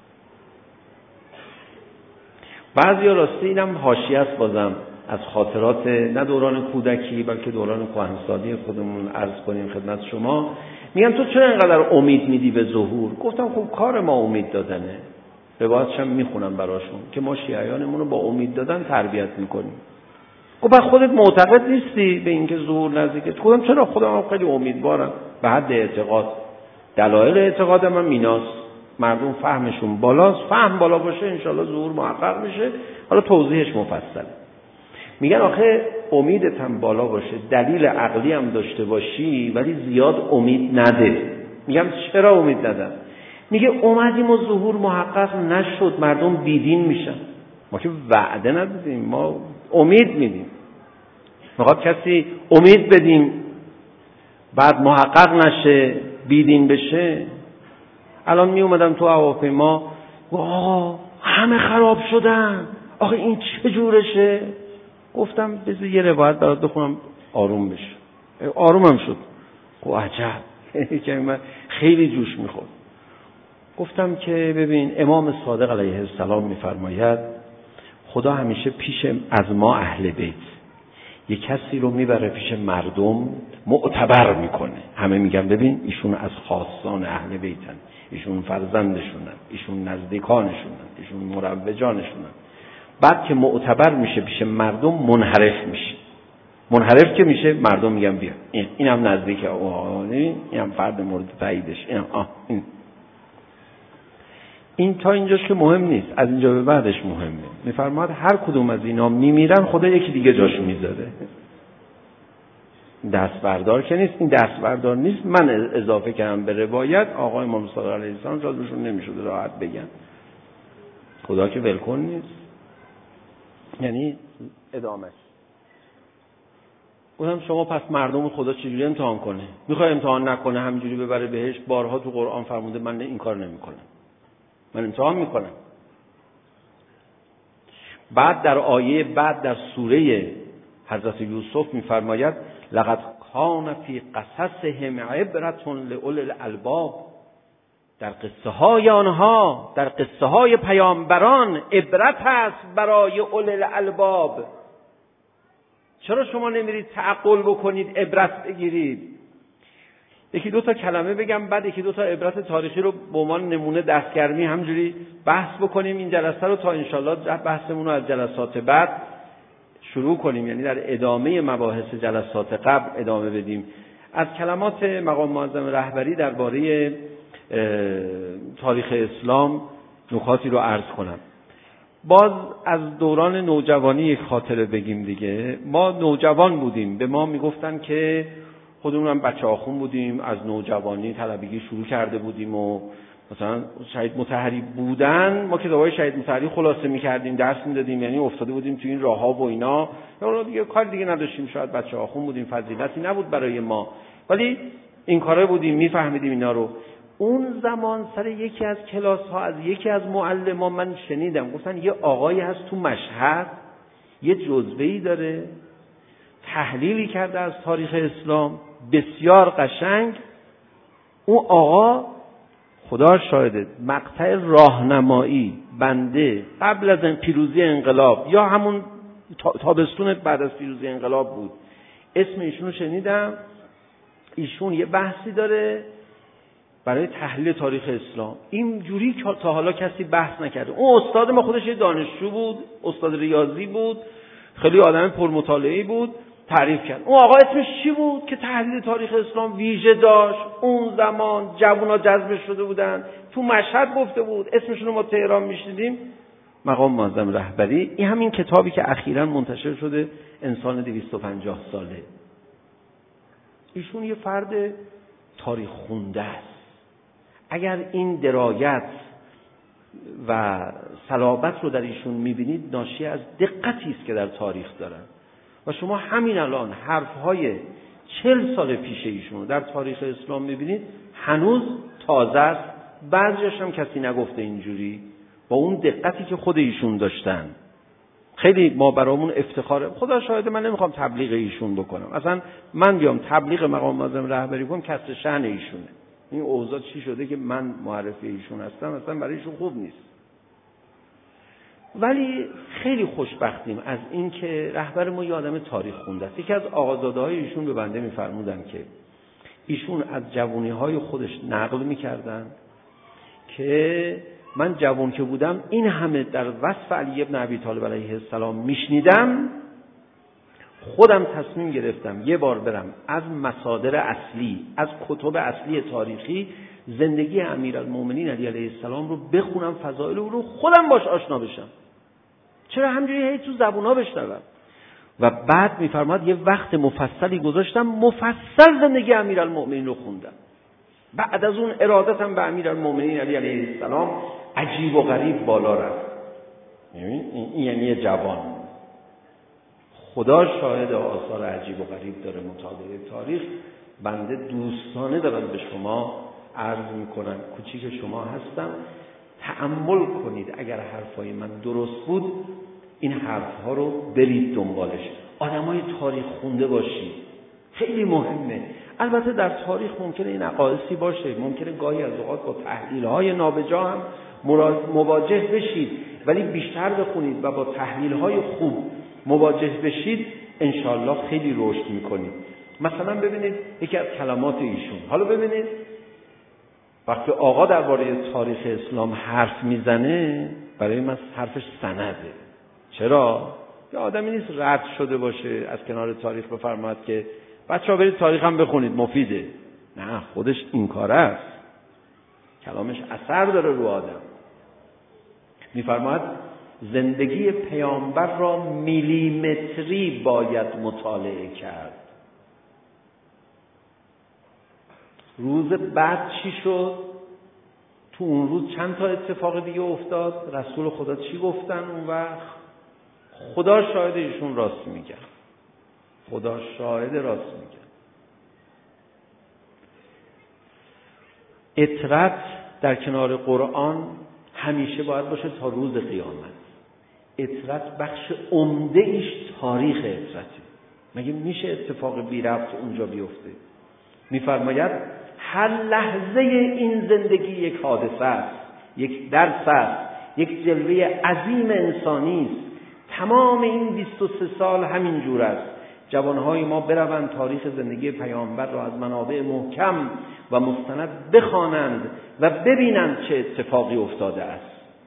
بعضیا راستی اینم حاشیه است بازم از خاطرات نه دوران کودکی بلکه دوران کهنسالی خودمون عرض کنیم خدمت شما. میگن تو چرا اینقدر امید میدی به ظهور؟ گفتم خب کار ما امید دادنه. روایتش هم میخونم براشون که ما شیعیانمون رو با امید دادن تربیت میکنیم. خب بعد خودت معتقد نیستی به اینکه ظهور نزدیکه؟ گفتم چرا، خودم خیلی امیدوارم به حد اعتقاد. دلایل اعتقادم هم ایناست. مردم فهمشون بالاست، فهم بالا باشه انشالله ظهور محقق میشه. حالا توضیحش مفصله. میگن آخه امیدت هم بالا باشه، دلیل عقلی هم داشته باشی ولی زیاد امید نده. میگم چرا امید ندن؟ میگه اومدیم و ظهور محقق نشد، مردم بیدین میشن. ما که وعده ندادیم، ما امید میدیم. میخواد کسی امید بدیم بعد محقق نشه، بیدین بشه. الان می اومدم تو هواپیما و آقا همه خراب شدن، آخه این چه جورشه؟ گفتم بذار یه روایت برات بخونم آروم بشه. آرومم شد. او عجب که من خیلی جوش میخورد. گفتم که ببین امام صادق علیه السلام میفرماید خدا همیشه پیش از ما اهل بیت یه کسی رو میبره پیش مردم معتبر میکنه. همه میگن ببین ایشون از خاصان اهل بیتن، ایشون فرزندشونن، ایشون نزدیکانشونن، ایشون مروجانشونن. بعد که معتبر میشه پیش مردم منحرف میشه. منحرف که میشه مردم میگن بیا این اینم نزدیکه، اینم فرد مورد تاییدش، اینم آه این این تا اینجاش که مهم نیست، از اینجا به بعدش مهمه. میفرماد هر کدوم از اینا میمیرن خدا یکی دیگه جاش میذاره. دست بردار که نیست، این دست بردار نیست. من اضافه کردم به روایت آقای امام صادق علیه السلام جادشون نمیشد راحت بگن. خدا که ولکن نیست. یعنی ادامهش گفتم شما پس مردم خدا چجوری امتحان کنه؟ میخوای امتحان نکنه همینجوری ببره بهش؟ بارها تو قرآن فرموده من این کار نمیکنم، من امتحان میکنم. بعد در آیه بعد در سوره حضرت یوسف میفرماید لقد کان فی قصصهم عبرة لأولی الالباب. در قصه های آنها، در قصه های پیامبران عبرت است برای اولی الالباب. چرا شما نمیرید تعقل بکنید، عبرت بگیرید؟ یکی دو تا کلمه بگم، بعد یکی دو تا عبرت تاریخی رو به عنوان نمونه دستگرمی همجوری بحث بکنیم. این جلسه رو تا انشالله بحثمون رو از جلسات بعد شروع کنیم، یعنی در ادامه مباحث جلسات قبل ادامه بدیم. از کلمات مقام معظم رهبری درباره تاریخ اسلام نکاتی رو عرض کنم. باز از دوران نوجوانی یک خاطره بگیم دیگه. ما نوجوان بودیم، به ما میگفتن که خودمون هم بچه آخون بودیم، از نوجوانی طلبگی شروع کرده بودیم و مثلا شهید مطهری بودن، ما کتابای شهید مطهری خلاصه می‌کردیم، درس می‌دادیم، یعنی افتاده بودیم تو این راه‌ها و اینا. یا دیگه کار دیگه نداشتیم، شاید بچه آخون بودیم، فضیلتی نبود برای ما، ولی این کارا بودیم، می‌فهمیدیم اینا رو. اون زمان سر یکی از کلاس‌ها از یکی از معلما من شنیدم گفتن یه آقایی هست تو مشهد، یه جزوه‌ای داره، تحلیلی کرده از تاریخ اسلام بسیار قشنگ. اون آقا خدا شاهده مقطع راهنمایی بنده قبل از پیروزی انقلاب یا همون تابستون بعد از پیروزی انقلاب بود، اسم ایشون رو شنیدم. ایشون یه بحثی داره برای تحلیل تاریخ اسلام، اینجوری که تا حالا کسی بحث نکرده. اون استاد ما خودش یه دانشجو بود، استاد ریاضی بود، خیلی آدم پرمطالعه‌ای بود، تعریف کرد. اون آقا اسمش چی بود که تحلیل تاریخ اسلام ویژه داشت؟ اون زمان جوونا جذب شده بودن، تو مشهد گفته بود، اسمشون رو ما تهران میشنیدیم. مقام معظم رهبری. این همین کتابی که اخیراً منتشر شده، انسان دویست و پنجاه ساله. ایشون یه فرد تاریخ خونده است. اگر این درایت و صلابت رو در ایشون میبینید، ناشی از دقتی است که در تاریخ دارن. و شما همین الان حرفهای چل سال پیش ایشون رو در تاریخ اسلام میبینید، هنوز تازه است. بعضیش هم کسی نگفته اینجوری، با اون دقتی که خود ایشون داشتن. خیلی ما برامون افتخاره. خدا شاهده من نمیخوام تبلیغ ایشون بکنم، اصلا من بیام تبلیغ مقام معظم رهبری کنم کسر شأن ایشونه. این اوضاع چی شده که من معرفی ایشون هستم، اصلا برای ایشون خوب نیست. ولی خیلی خوشبختیم از این که رهبر ما یه آدم تاریخ خونده است. یکی از آقازاده‌های ایشون به بنده می‌فرمودن که ایشون از جوونی‌های خودش نقل می‌کردن که من جوان که بودم این همه در وصف علی ابن ابی طالب علیه السلام میشنیدم، خودم تصمیم گرفتم یه بار برم از مصادر اصلی، از کتب اصلی تاریخی زندگی امیرالمومنین علی علیه السلام رو بخونم، فضائل رو خودم باش آشنا بشم. چرا همجوری هی تو زبونا بشنوم؟ و بعد میفرماد یه وقت مفصلی گذاشتم، مفصل زندگی امیرالمومنین رو خوندم. بعد از اون ارادتم به امیرالمومنین علی علیه السلام عجیب و غریب بالا رفت. این یعنی جوان. خدا شاهد آثار عجیب و غریب داره مطالعه تاریخ. بنده دوستانه دارم به شما عرض میکنم، کوچیک شما هستم، تأمل کنید. اگر حرفای من درست بود این حرفها رو برید دنبالش. آدمای تاریخ خونده باشید، خیلی مهمه. البته در تاریخ ممکنه این نقایصی باشه، ممکنه گاهی از اوقات با تحلیل‌های نابجا هم مواجه بشید، ولی بیشتر بخونید و با تحلیل‌های خوب مواجه بشید، انشالله خیلی رشد میکنید. مثلا ببینید یکی از کلمات ایشون، حالا ببینید وقتی آقا درباره تاریخ اسلام حرف میزنه، برای من حرفش سنده. چرا؟ یه آدمی نیست رد شده باشه از کنار تاریخ بفرماید که بچه‌ها برید تاریخ هم بخونید مفیده. نه، خودش این کاره است، کلامش اثر داره رو آدم. میفرماید زندگی پیامبر را میلیمتری باید مطالعه کرد. روز بعد چی شد؟ تو اون روز چند تا اتفاق دیگه افتاد؟ رسول خدا چی گفتن اون وقت؟ خدا شاهد ایشون راست میگن. خدا شاهد راست میگن. اطرت در کنار قرآن همیشه باید باشه تا روز قیامت. اطرت بخش عمده ایش تاریخ اطرته. مگه میشه اتفاق بی ربط اونجا بیفته؟ میفرماید هر لحظه این زندگی یک حادثه است، یک درس است، یک جلوه عظیم انسانی است. تمام این بیست و سه سال همین جور است. جوانهای ما بروند تاریخ زندگی پیامبر را از منابع محکم و مستند بخوانند و ببینند چه اتفاقی افتاده است.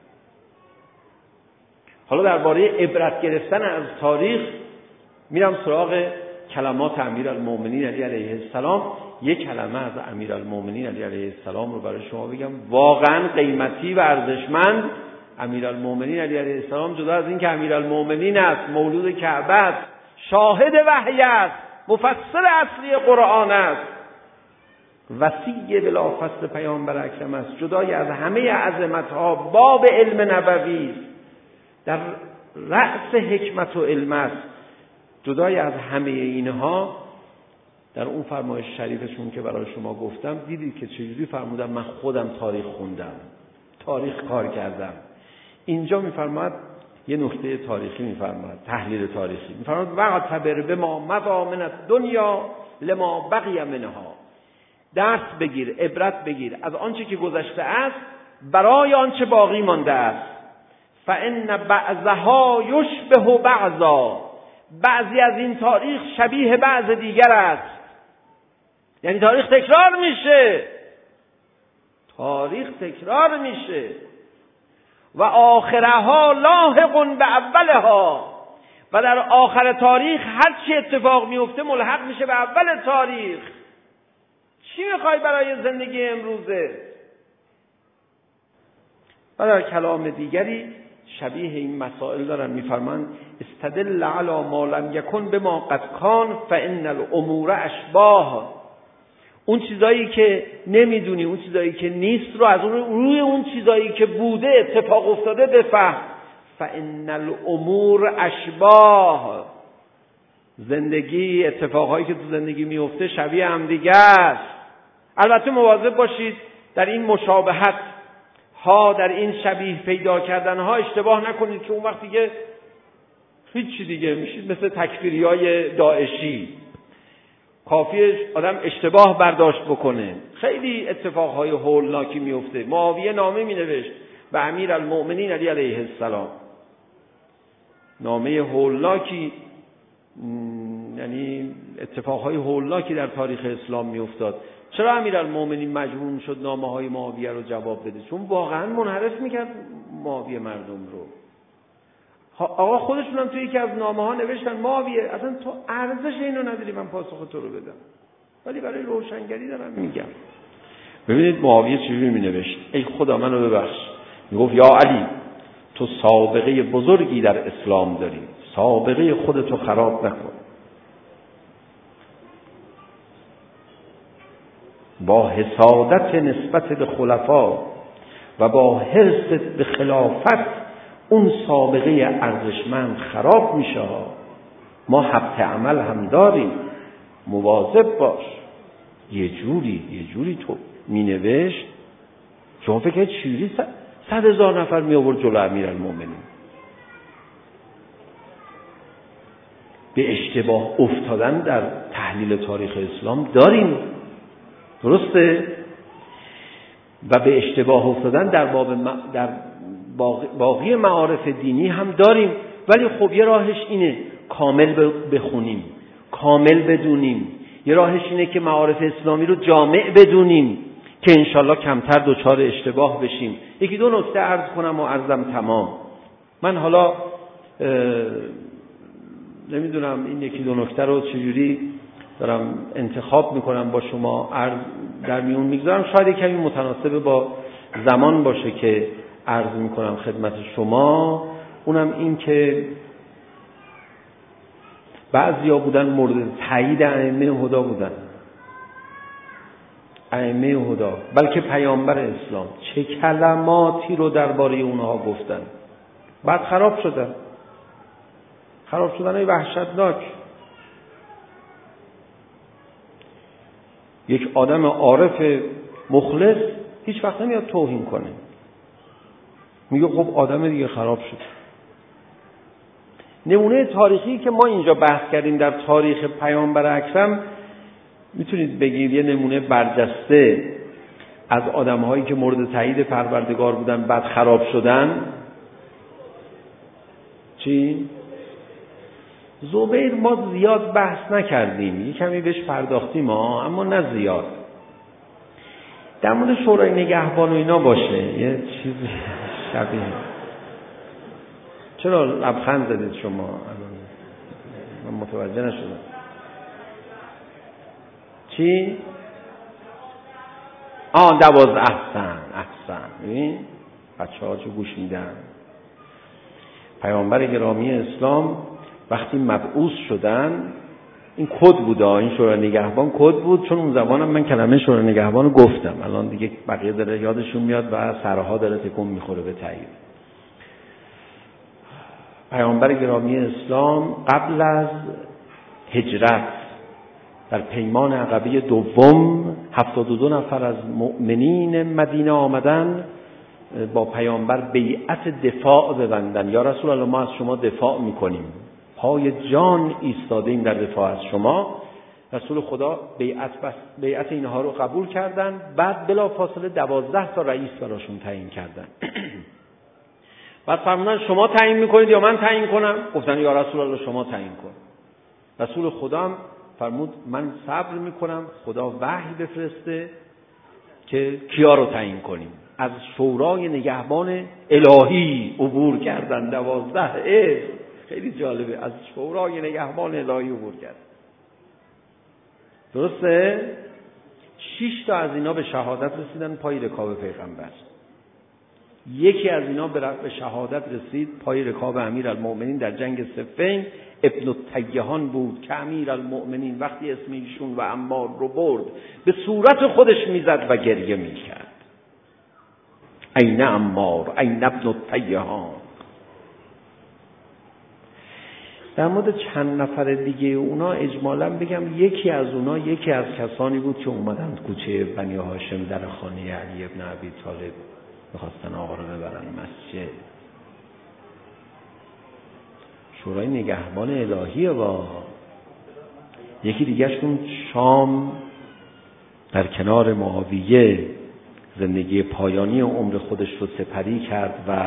حالا درباره عبرت گرفتن از تاریخ میرم سراغ کلمات امیرالمومنین علی علیه السلام. یک کلمه از امیرالمومنین علی علیه السلام رو برای شما بگم، واقعا قیمتی و ارزشمند. امیرالمومنین علی علیه السلام جدا از این که امیرالمومنین است، مولود کعبه است، شاهد وحی است، مفسر اصلی قرآن است، وصی بلافاصله پیامبر اکرم است، جدای از همه عظمت‌ها باب علم نبوی در رأس حکمت و علم است. جدای از همه اینها در اون فرمایش شریفشون که برای شما گفتم دیدید که چجوری فرمودن من خودم تاریخ خوندم، تاریخ کار کردم. اینجا میفرماد یه نکته تاریخی میفرماد، تحلیل تاریخی میفرماد وقتبر بما مضى من الدنیا لما بقی منها. درس بگیر، عبرت بگیر از آنچه که گذشته است برای آنچه باقی مانده است. فإن بعضها یشبه بعضا، بعضی از این تاریخ شبیه بعض دیگر است. یعنی تاریخ تکرار میشه، تاریخ تکرار میشه. و آخرها لاحق به اولها، و در آخر تاریخ هر چی اتفاق میفته ملحق میشه به اول تاریخ. چی میخوای برای زندگی امروزه؟ و در کلام دیگری شبیه این مسائل دارن میفرمان استدل علی ما لم یکن بما قد کان فان الامور اشباه. اون چیزایی که نمیدونی، اون چیزایی که نیست رو از اون روی اون چیزایی که بوده اتفاق افتاده بفهم. فان الامور اشباه، زندگی، اتفاقهایی که تو زندگی میفته شبیه هم دیگه است. البته مواظب باشید در این مشابهت ها، در این شبیه پیدا کردن ها اشتباه نکنید که اون وقتی که هیچ چی دیگه میشید مثل تکفیریای داعشی. کافیه آدم اشتباه برداشت بکنه. خیلی اتفاقهای هولناکی میفته. معاویه نامه مینوشت به امیرالمومنین علی علیه السلام، نامه هولناکی، یعنی اتفاقهای هولناکی در تاریخ اسلام میافتاد. چرا امیرالمومنین مجبور شد نامه های معاویه رو جواب بده؟ چون واقعا منحرف میکرد معاویه مردم رو. آقا خودشون هم توی یکی از نامه ها نوشتن معاویه اصلا تو ارزش اینو نداری من پاسخ تو رو بدم، ولی برای روشنگری دارم میگم. ببینید معاویه چجوری مینوشت: ای خدا منو ببخش. میگفت یا علی تو سابقه بزرگی در اسلام داری، سابقه خودتو خراب نکن. با حسادت نسبت به خلفا و با حرص به خلافت اون سابقه ارزشمند خراب میشه. ما حبط عمل هم داریم، مواظب باش. یه جوری یه جوری تو مینوشت شما فکر چیزی صد هزار نفر می آورد جلو امیرالمومنین. به اشتباه افتادن در تحلیل تاریخ اسلام داریم، درسته؟ و به اشتباه افتادن در باب در باقی معارف دینی هم داریم، ولی خب یه راهش اینه کامل بخونیم، کامل بدونیم. یه راهش اینه که معارف اسلامی رو جامع بدونیم که انشالله کمتر دچار اشتباه بشیم. یکی دو نکته عرض کنم و عرضم تمام. من حالا نمیدونم این یکی دو نکته رو چجوری دارم انتخاب میکنم با شما عرض در میون میگذارم. شاید کمی متناسب با زمان باشه که عرض میکنم خدمت شما. اونم این که بعضیا بودن مورد تایید ائمه هدا بودن، ائمه هدا، بلکه پیامبر اسلام چه کلماتی رو درباره اونها گفتن. بعد خراب شدن، خراب شدن ای وحشتناک. یک آدم عارف مخلص هیچ وقت نمیاد توهین کنه، میگه خب آدم دیگه خراب شد. نمونه تاریخی که ما اینجا بحث کردیم در تاریخ پیامبر اکرم، میتونید بگید یه نمونه برجسته از آدم‌هایی که مورد تایید پروردگار بودن بعد خراب شدن چی؟ زبیر ما زیاد بحث نکردیم، یه کمی بهش پرداختیم ما، اما نه زیاد. در مورد شورای نگهبان و اینا باشه یه چیزی شبیه. چرا لبخند زدید شما؟ من متوجه نشدم. چی؟ آه دوازده. احسن احسن. ببین بچه ها چه گوش میدن. پیامبر گرامی اسلام وقتی مبعوث شدن، این کد بود، این شورای نگهبان کد بود، چون اون زمانم من کلمه شورای نگهبان رو گفتم، الان دیگه بقیه داره یادشون میاد و سرها داره تکون میخوره به تایید. پیامبر گرامی اسلام قبل از هجرت در پیمان عقبه دوم هفتاد و دو نفر از مؤمنین مدینه آمدن با پیامبر بیعت دفاع ببندن. یا رسول الله ما از شما دفاع میکنیم، پای جان ایستادیم در دفاع از شما. رسول خدا بیعت بس بیعت اینها رو قبول کردن. بعد بلا فاصله دوازده تا رئیس براشون تعیین کردن. بعد فرمودن شما تعیین میکنید یا من تعیین کنم؟ گفتن یا رسول الله شما تعیین کن. رسول خدا هم فرمود من صبر میکنم خدا وحی بفرسته که کیا رو تعیین کنیم. از شورای نگهبان الهی عبور کردن دوازده اسم. خیلی جالبه، از شورای نگهبان الهی عبور کرد. درسته؟ شش تا از اینا به شهادت رسیدن پای رکاب پیغمبر. یکی از اینا به شهادت رسید پای رکاب امیرالمؤمنین در جنگ صفین. ابن التیهان بود که امیرالمؤمنین وقتی اسم ایشون و عمار رو برد به صورت خودش میزد و گریه میکرد. این عمار، این ابن التیهان. در مورد چند نفر دیگه اونا اجمالا بگم، یکی از اونا یکی از کسانی بود که اومدند کوچه بنی هاشم در خانه علی ابن ابی طالب میخواستن آقا رو ببرن مسجد. شورای نگهبان الهیه. با یکی دیگهشون شام در کنار معاویه زندگی پایانی عمر خودش رو سپری کرد و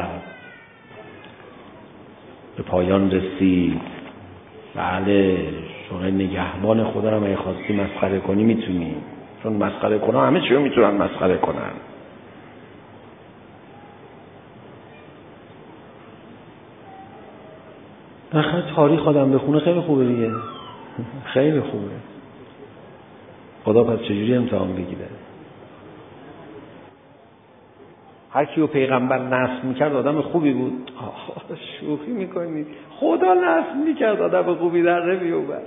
به پایان رسید. بله شورای نگهبان خدا رو اگه خواستی مسخره کنی میتونی، چون مسخره کنن همه چی رو میتونن مسخره کنن. آخه تاریخ آدم بخونه خیلی خوبه دیگه، خیلی خوبه. خدا پس چجوری امتحان بگیره؟ هر کیو پیغمبر نصب میکرد آدم خوبی بود. آه شوخی میکنی؟ خدا نصب میکرد آدم خوبی در نمیومد.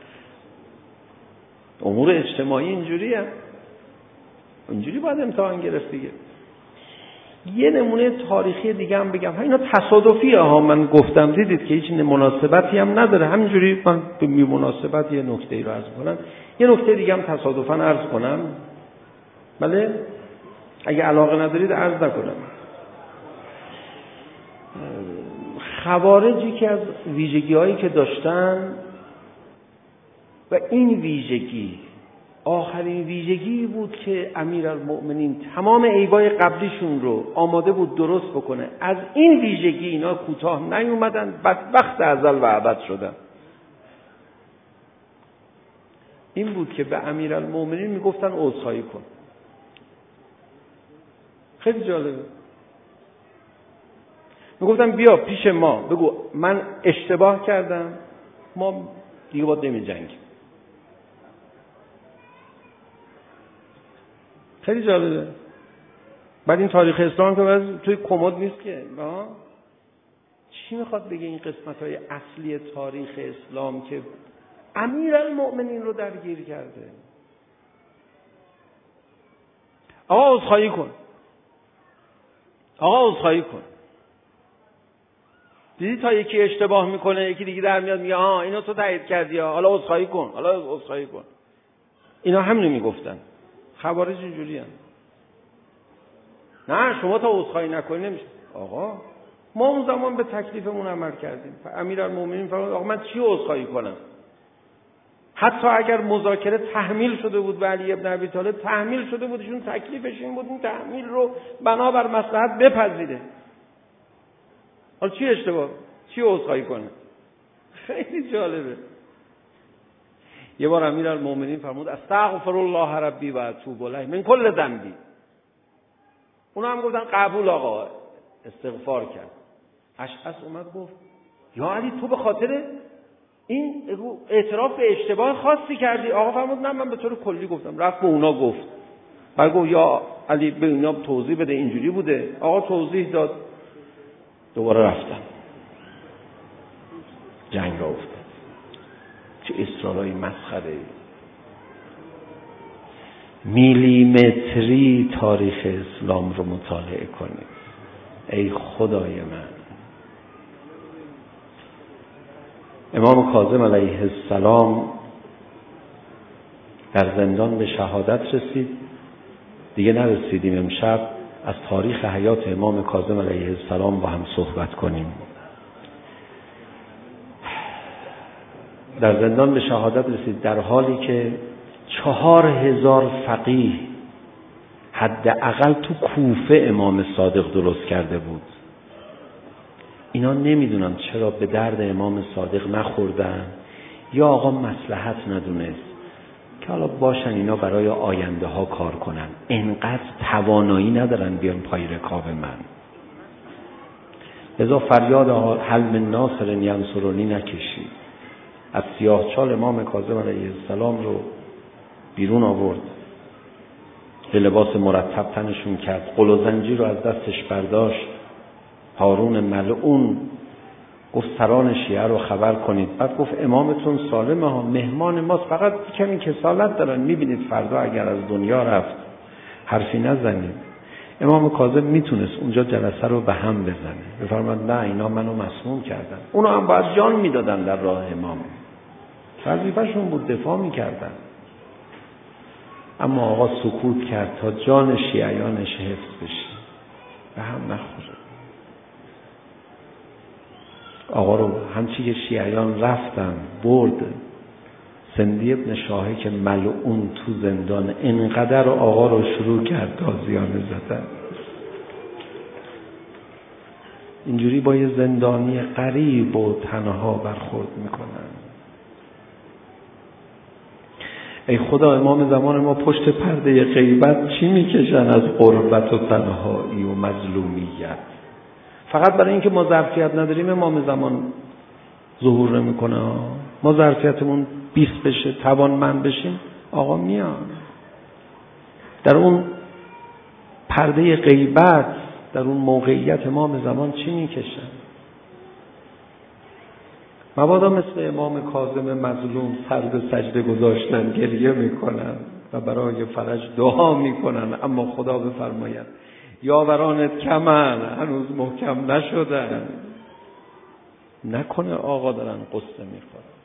امور اجتماعی اینجوری هم اینجوری باید امتحان گرفت دیگه. یه نمونه تاریخی دیگه هم بگم، اینا تصادفیه ها، من گفتم دیدید که هیچ مناسبتی هم نداره، همینجوری من به مناسبت یه نکته ای رو عرض کنم. یه نکته دیگه هم تصادفاً عرض کنم، بله اگه علاقه ندارید عرض نکنم. خوارج یکی از ویژگی هایی که داشتن و این ویژگی آخرین ویژگی بود که امیرالمؤمنین تمام عیبای قبلیشون رو آماده بود درست بکنه، از این ویژگی اینا کوتاه نیومدن، بدبخت ازل و ابد شدن. این بود که به امیرالمؤمنین میگفتن عذرخواهی کن. خیلی جالبه. میگفتن بیا پیش ما بگو من اشتباه کردم، ما دیگه باید نمی جنگیم. خیلی جالبه. بعد این تاریخ اسلام که باز توی کمد نیست که ها؟ چی میخواد بگه این قسمت‌های اصلی تاریخ اسلام که امیرالمؤمنین رو درگیر کرده؟ آقا عذرخواهی کن، آقا عذرخواهی کن. دیدی تا یکی اشتباه میکنه یکی دیگه در میاد میگه آها اینو تو تایید کردی، حالا عذرخواهی کن، حالا عذرخواهی کن. اینا همینو میگفتن. خوارج اینجوری هم. نه شما تا عذرخواهی نکنی نمیشه. آقا ما اون زمان به تکلیفمون عمل کردیم. امیرالمؤمنین فرمود آقا من چی عذرخواهی کنم؟ حتی اگر مذاکره تحمیل شده بود به علی ابن ابی طالب، تحمیل شده بود، ایشون تکلیفش این بود این تحمیل رو بنابر مصلحت بپذیره. حالا چی اشتباه؟ چی عذرخواهی کنه؟ خیلی جالبه. یه بار امیرالمومنین فرمود استغفر الله ربی و اتوب الیه من کل ذنبی. اونا هم گفتن قبول آقا، استغفار کرد. اشعث اومد گفت یا علی تو به خاطر این اعتراف به اشتباه خاصی کردی؟ آقا فرمود نه من به طور کلی گفتم. رفت به اونا گفت، بعد گفت یا علی به اینا توضیح بده اینجوری بوده. آقا توضیح داد، دوباره رفتن جنگ را افتاد. چه اصرارهای مسخره. میلیمتری تاریخ اسلام رو مطالعه کنید. ای خدای من. امام کاظم علیه السلام در زندان به شهادت رسید. دیگه نرسیدیم امشب از تاریخ حیات امام کاظم علیه السلام با هم صحبت کنیم. در زندان به شهادت رسید در حالی که چهار هزار فقیه حداقل تو کوفه امام صادق درست کرده بود. اینا نمیدونم چرا به درد امام صادق نخوردن یا آقا مصلحت ندونست که حالا باشن اینا برای آینده ها کار کنن. انقدر توانایی ندارن بیان پای رکاب من. لذا فریاد حل من ناصر ینصرنی نکشید. از سیاهچال امام کاظم علیه السلام رو بیرون آورد، به لباس مرتب تنشون کرد، قل و زنجیر رو از دستش برداشت. هارون ملعون گفت سران شیعه رو خبر کنید. بعد گفت امامتون سالمه ها، مهمان ماست، فقط کمی کسالت دارن، میبینید فردا اگر از دنیا رفت حرفی نزنید. امام کاظم میتونست اونجا جلسه رو به هم بزنه، بفرماد نه اینا منو مسموم کردن. اونا هم باید جان میدادن در راه امام، وظیفه‌شون بود، دفاع میکردن. اما آقا سکوت کرد تا جان شیعیانش حفظ بشه، به هم نخوره. آقا رو همچی که شیعیان رفتن برد سندی ابن شاهک ملعون تو زندان، انقدر آقا رو شروع کرد تازیانه زدن. اینجوری با یه زندانی غریب و تنها برخورد میکنن. ای خدا امام زمان ما پشت پرده غیبت چی میکشن از غربت و تنهایی و مظلومیت؟ فقط برای اینکه ما ظرفیت نداریم امام زمان ظهور نمیکنه. ما ظرفیتمون بیست بشه، توانمند بشیم، آقا میان. در اون پرده غیبت، در اون موقعیت امام زمان چی میکشن؟ مبادا مثل امام کاظم مظلوم سر به سجده گذاشتن، گریه میکنن و برای فرج دعا میکنن، اما خدا بفرماید یاورانت کمن، هنوز محکم نشدن. نکنه آقا دارن قصه میخورن،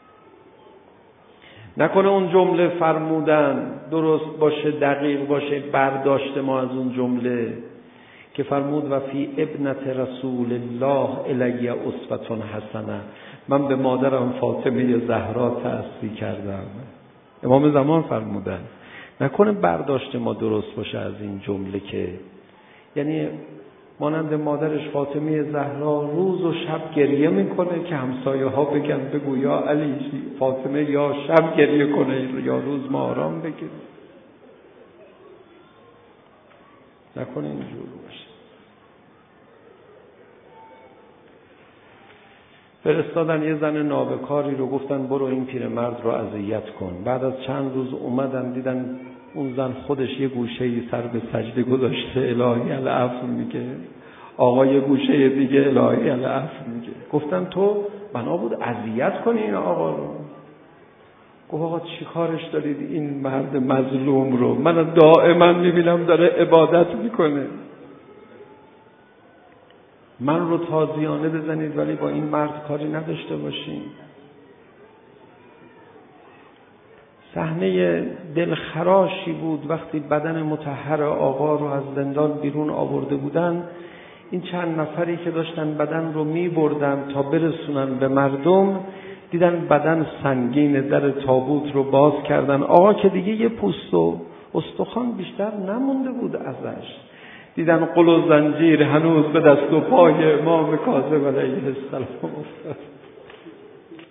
نکنه اون جمله فرمودن درست باشه، دقیق باشه، برداشت ما از اون جمله که فرمود و فی ابنت رسول الله الی اسوة حسنه، من به مادرم فاطمه زهرا تأسی کردم. امام زمان فرمودن. نکنه برداشت ما درست باشه از این جمله که یعنی مانند مادرش فاطمه زهرا روز و شب گریه میکنه که همسایه ها بگن بگو یا علی فاطمه یا شب گریه کنه یا روز ما آرام بگیریم. نکنه اینجور باشه. فرستادن یه زن نابکاری رو، گفتن برو این پیرمرد رو اذیت کن. بعد از چند روز اومدن دیدن اون زن خودش یه گوشه‌ای سر به سجده گذاشته، الهی العفو میگه. آقا یه گوشه دیگه الهی العفو میگه. گفتن تو بنا بود اذیت کنی این آقا رو. گفت آقا چی کارش دارید این مرد مظلوم رو؟ من دائما میبینم داره عبادت میکنه. من رو تازیانه بزنید ولی با این مرد کاری نداشته باشین. صحنه دلخراشی بود وقتی بدن مطهر آقا رو از زندان بیرون آورده بودن. این چند نفری که داشتن بدن رو می بردن تا برسونن به مردم، دیدن بدن سنگین، در تابوت رو باز کردن. آقا که دیگه یه پوست و استخوان بیشتر نمونده بود ازش. دیدن قل و زنجیر هنوز به دست و پای امام کاظم علیه السلام افتاد.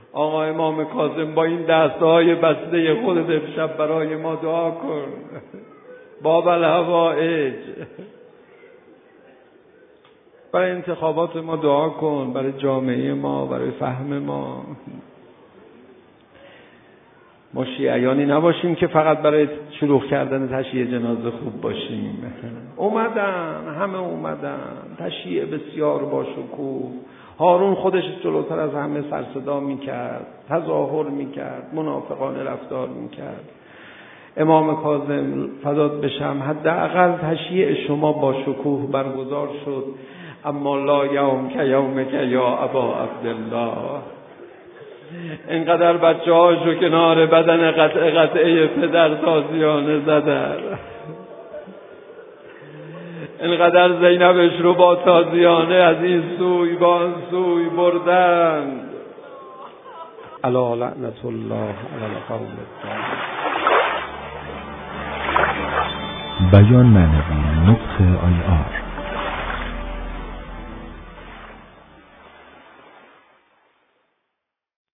آقا امام کاظم با این دستهای بسته خودت امشب برای ما دعا کن. باب الحوائج، برای انتخابات ما دعا کن، برای جامعه ما، برای فهم ما. ما شیعیانی نباشیم که فقط برای شلوغ کردن تشییع جنازه خوب باشیم. اومدن، همه اومدن، تشییع بسیار با شکوه. هارون خودش جلوتر از همه سرصدا میکرد، تظاهر میکرد، منافقانه رفتار میکرد. امام کاظم فدات بشم، حداقل تشییع شما با شکوه برگزار شد، اما لا یوم که یومک یا ابا عبدالله. اینقدر بچه هاشو کنار بدن قطعه قطعه پدر تازیانه زدن، اینقدر زینبش رو با تازیانه از این سوی با آن سوی بردند. الا لعنت الله علی القوم الظالمین. بیان معنوی نطق آی آر